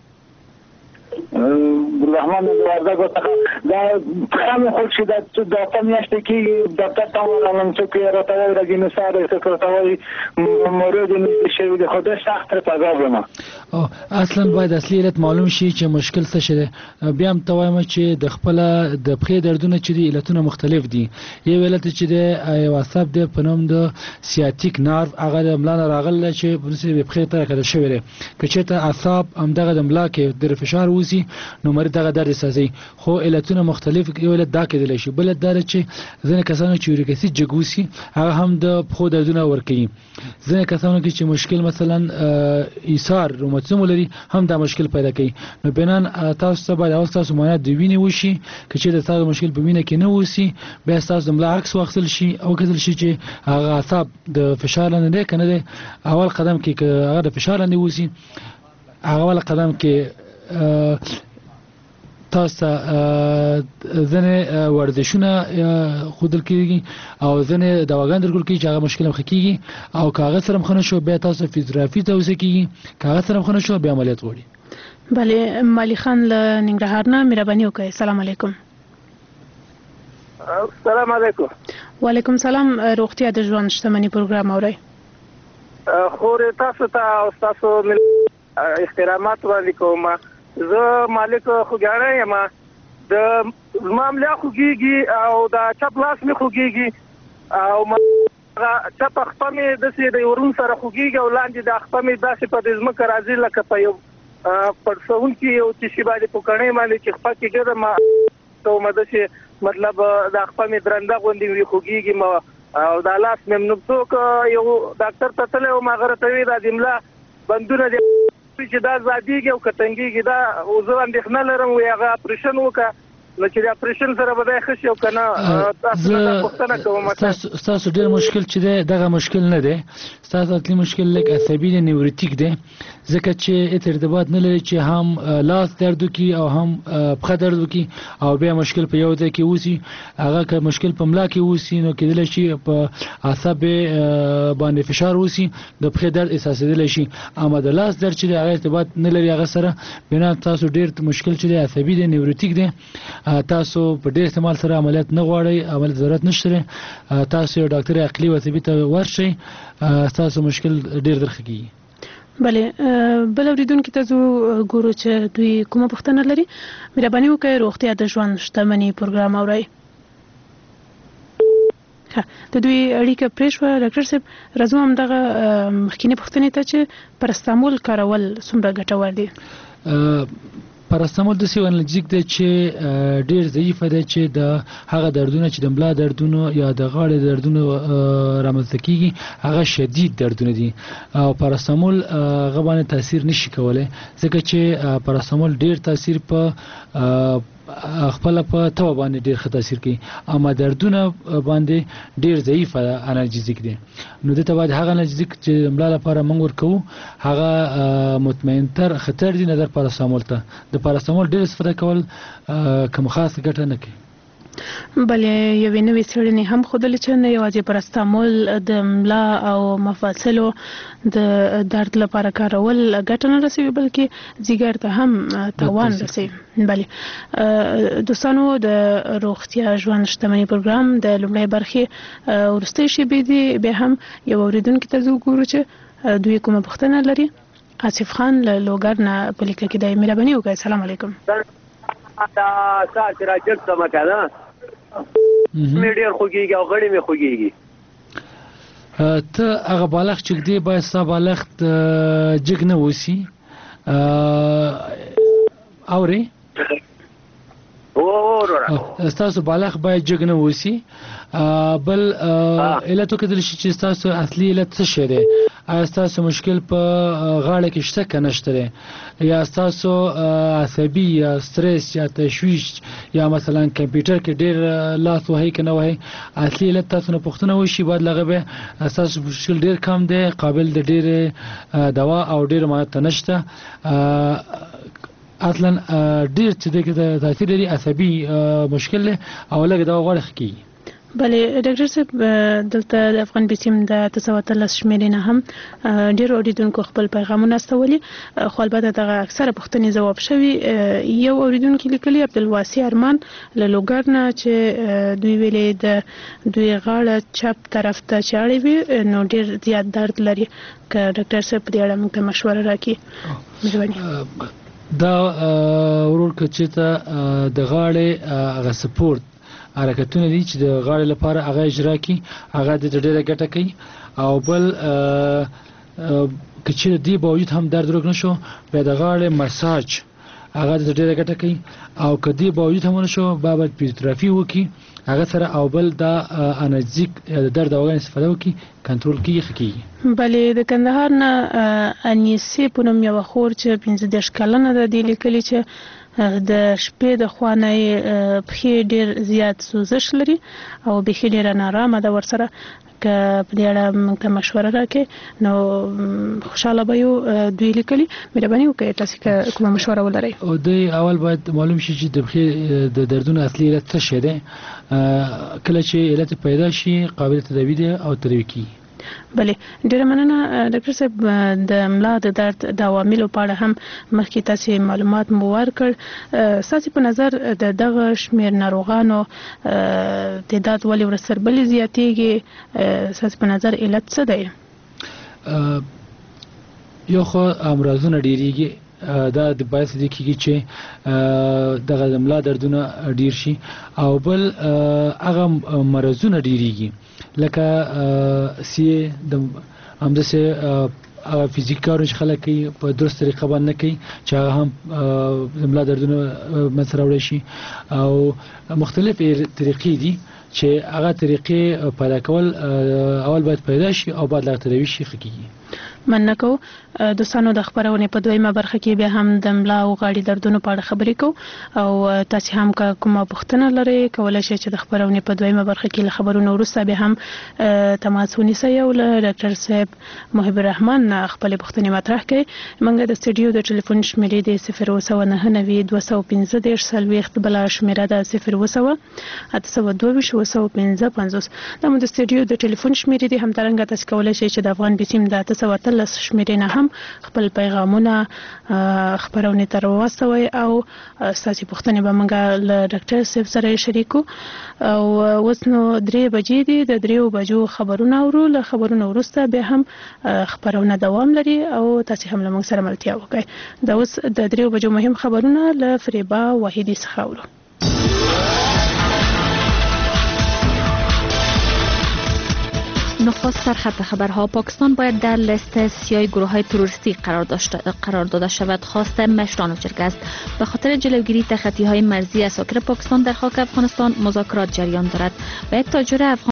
ګل رحمان د وردګو څخه دا خامې خو چې د د په میاشت کې د تاسو نن څه کې راته راځي نو ساره څه کوي مورد نشي شوی د خدای سخت پیغام. او اصلا باید اصلي علت معلوم شي چې مشکل څه شي. بیا هم توایم چې د خپل د پخې دردونه چې دي علتونه مختلف دي. یو علت چې د یو عصب د پنوم د سیاتیک نرو هغه د ملا راغله چې په پخې ته کړه شوی دی. کچې ته اعصاب هم دغه د ملا کې د فشار وسی نو مریض دغه درد سازي. خو علتونه مختلف یو علت دا کېدلی شي. بل دا چې ځینې کسانو چې یوریک اسید جګوسي هغه هم د پخو دردونه ورکوي. ځینې کسانو کې چې مشکل مثلا ایثار روماتیزم لري هم دا مشکل پیدا کوي. نو بنان تاسو ته باید اول تاسو معاینه د وینې وشي. که چې د تاسو مشکل په وینه کې نه وسی بیا تاسو د ملا عکس واخیستل شي او کتل شي چې هغه اعصاب د فشار لاندې دی کنه دی. اول قدم کې که هغه د فشار لاندې وسی هغه اول قدم کې تاسو ځنه ورزشونه خودل کیږي او ځنه دواګان درکول کیږي چې هغه مشکل مخ کیږي او کاغذ سره مخنه شو بیا تاسو فزیوتراپي ته وسه کیږي کاغذ سره مخنه شو بیا عملیات وړي. بله مالی خان له ننګرهار نه مهرباني وکړئ. السلام علیکم. السلام علیکم. وعلیکم سلام. روغتیا د ژوند شتمنۍ پروګرام اورئ. خو تاسو ته او تاسو احترامات وړاندې کوم. زه مالک خوګاړی یم. د معامله خوګیږي او د چپ لاس مې خوګیږي او چپ خپه مې داسې د ورون سره خوګیږي او لاندې د خپه مې داسې په دې ځمکه راځي لکه په یو پړسونکي یو تشي باندې په کڼۍ باندې چې خپه کېږي ما کومه داسې مطلب د خپه مې درنده غوندې وي خوګیږي او د لاس مې نو څوک یو ډاکټر ته تللی وم هغه راته ویل د املا بندونه دي چې دا زادیږي او کتنګيږي دا او زه اندېښنه لرم وي هغه اپریشن وکړه نو چې د اپریشن سره به ښه شي او که نه تاسو ته پوښتنه کوم. ستاسو ډېر مشکل چې دی دغه مشکل نه دی. ستاسو اصلي مشکل لږ عصبي دی نیوروتیک دی ځکه چې هېڅ ارتباط نه لري چې هم لاس درد وکړي او هم پښه درد وکړي او بیا مشکل په یو ځای کې اوسي. هغه که مشکل په ملا کې اوسي نو کېدلی شي په اعصاب باندې فشار اوسي د پښې درد احساسېدلی شي. اما د لاس درد چې دی هغه ارتباط نه لري هغه سره. بنا تاسو ډېر مشکل چې دی عصبي دی نیوروتیک دی تاسو په ډیر احتمال سره عملیات نه غواړئ، عملیات ضرورت نشته، تاسو یو ډاکټر عقلي و طبي ته ورشئ، تاسو مشکل ډیر درخه کیږي. بله بل اوریدونکو ته زه ګورو چې دوی کومه پوښتنه لري. مهرباني وکړئ روغتیا د ژوند شتمنۍ پروګرام اورئ. د دوی اړیکه پرې شوه. ډاکټر صاحب راځو همدغه مخکینۍ پوښتنې ته چې پاراسټامول کارول څومره ګټور دي؟ پاراسټامول داسې یو انالجیک دی چې ډېر ضعیفه دی چې د هغه دردونه چې د ملا دردونه یا د غاړې دردونه رامنځته کېږي هغه شدید دردونه دي او پاراسټامول هغه باندې تاثیر نشي کولی ځکه چې پاراسټامول ډېر تاثیر په خپل په تو باندې ډیر ښه تاثیر کوي، اما دردونه باندې ډیر ضعیف انالجیک دي. نو دته باید هغه انالجیک چې ملا لپاره موږ ورکوو هغه مطمئن تر خطر دي نظر پاراسټامول ته. د پاراسټامول ډیر استفاده کول کوم خاص ګټه نه کوي. بلې یوې نوې څېړنې هم ښودلې چې نه یوازې پاراسټامول د ملا او مفاصلو د درد لپاره کارول ګټه نه رسوي بلکې ځیګر ته هم تاوان رسوي. بلې دوستانو د روغتیا ژوند شتمنۍ پروګرام د لومړۍ برخې وروستۍ شېبې دي. بیا هم یو اورېدونکي ته زه وګورو چې دوی کومه پوښتنه لري. آصف خان له لوګر نه په لیکه کې دی. مهرباني وکړئ. السلام علیکم. دا ساعت راجل سمه کنه مې ډېر خوږیږي او غړي مې خوږیږي. ته هغه بالغ چې دی باید ستا بالغ جګ نه اوسي. اورې ستاسو بالغ باید جګ نه اوسي. بل علت وکړل شي چې ستاسو اصلي علت څه شی دی. آیا ستاسو مشکل په غاړه کې شته که نشته دی، یا ستاسو عصبي یا سترس یا تشویش یا مثلا کمپیوټر کې ډېر لاس وهي که نه وهي. اصلي علت تاسو نه پوښتنه وشي باید له هغه به ستاسو مشکل ډېر کم دی، قابل د ډېرې دوا او ډېر معاینات ته نشته. اصلا ډېر چې د تاثیر لري عصبي مشکل دی او لږ دوا غواړي ښه کېږي. بله ډاکټر صاحب دلته د افغان بیسیم د اته سوه اتلس شمېرې نه هم ډېرو اورېدونکو خپل پیغامونه استولي، خو البته دغه اکثره پوښتنې ځواب شوي. یو اورېدونکي لیکلي عبدالواسي ارمان له لوګر نه چې دوی ویلې د دوی غاړه چپ طرف ته چې اړې وي نو ډېر زیات درد لري. که ډاکټر صاحب په دې اړه موږ ته مشوره راکړي مهرباني. دا ورور که چېرته د غاړې هغه سپورت حرکتونه دي چې د غاړې لپاره هغه اجرا کړي هغه د ډېره ګټه کوي. او بل که چېرې دې باوجود هم درد ورک نه شو بیا د غاړې مساج هغه د ډېره ګټه کوي. او که دې باوجود هم ونه شو بیا باید فزیوتراپي وکړي هغه سره او بل دا انالجیک د درد دواګانې استفاده وکړي کنټرول کېږي ښه کېږي. بلې د کندهار نه انیسې په نوم یوه خور چې پنځه دېرش کلنه ده دې لیکلي چې د شپې د خوا نه یې پښې ډېر زیات سوزش لري او بیخي ډېره نارامه ده ورسره. که په دې اړه موږ ته مشوره راکړې نو خوشحاله به یو. دوی لیکلي مهرباني وکړئ تاسې که کومه مشوره ولرئ. او دوی اول باید معلوم شي چې د پښې د دردونو اصلي علت څه شی دی. کله چې علت پیدا شي قابل تداوي دی او تداوي کېږي. بله ډیره مننه ډاکټر صاحب. د ملا د درد د عواملو په اړه هم مخکې تاسې معلومات مو ورکړ. ستاسې په نظر د دغه شمېر ناروغانو تعداد ولې ورځ تر بلې زیاتېږي؟ ستاسې په نظر علت څه دی؟ یو خو امراضونه ډېرېږي دا د باعث دې کېږي چې دغه د ملا دردونه ډېر شي. او بل هغه مرضونه ډېرېږي لکه سی د همداسې هغه فزیکي کارونه چې خلک کوي په درست طریقه باندې نه کوي چې هغه هم د ملا دردونه منځته راوړی شي. او مختلفې طریقې دي چې هغه طریقې پیدا کول اول باید پیدا شي او بعد لا تداوي شي ښه کېږي. مننه کوو. دوستانو د خپرونې په دویمه برخه کې بیا هم د ملا او غاړې دردونو په اړه خبرې کوو او تاسې هم که کومه پوښتنه لرئ کولی شئ چې د خپرونې په دویمه برخه کې له خبرونو وروسته بیا هم تماس ونیسئ او له ډاکټر صاحب محب الرحمن نه خپلې پوښتنې مطرح کړئ. موږ د سټډیو د ټلیفون شمېرې د صفر اوه سوه نهه نوي دوه سوه پنځه دېرش څلوېښت، بله شمېره ده صفر اوه سوه اته سوه دوه ویشت اوه سوه پنځه پنځوس. دا مو د سټډیو د ټلیفون شمېرې دي. همدارنګه تاسې کولی شئ چې د افغان بیسیم د اته سوه اتلس شمیرې نه هم خپل پیغامونه خبرونه تر واستوي او ساسي پوښتنه به موږ له ډاکټر صاحب سره شریکو او اوس نو درې بجې دي د دریو بجو خبرونه اورو له خبرونه وروسته به هم خبرونه دوام لري او تاسو هم له موږ سره ملتیا وکړئ دا اوس د دریو بجو مهم خبرونه له فریبا وحیدی څخه اورو. نخست سرخط خبرها. پاکستان باید در لیست سیاه گروه‌های تروریستی قرار داشته قرار داده شود. خواست مشران بزرگ است. به خاطر جلوگیری تخطی‌های مرزی اساکر پاکستان در خاک افغانستان مذاکرات جریان دارد. و یک تاجر افغان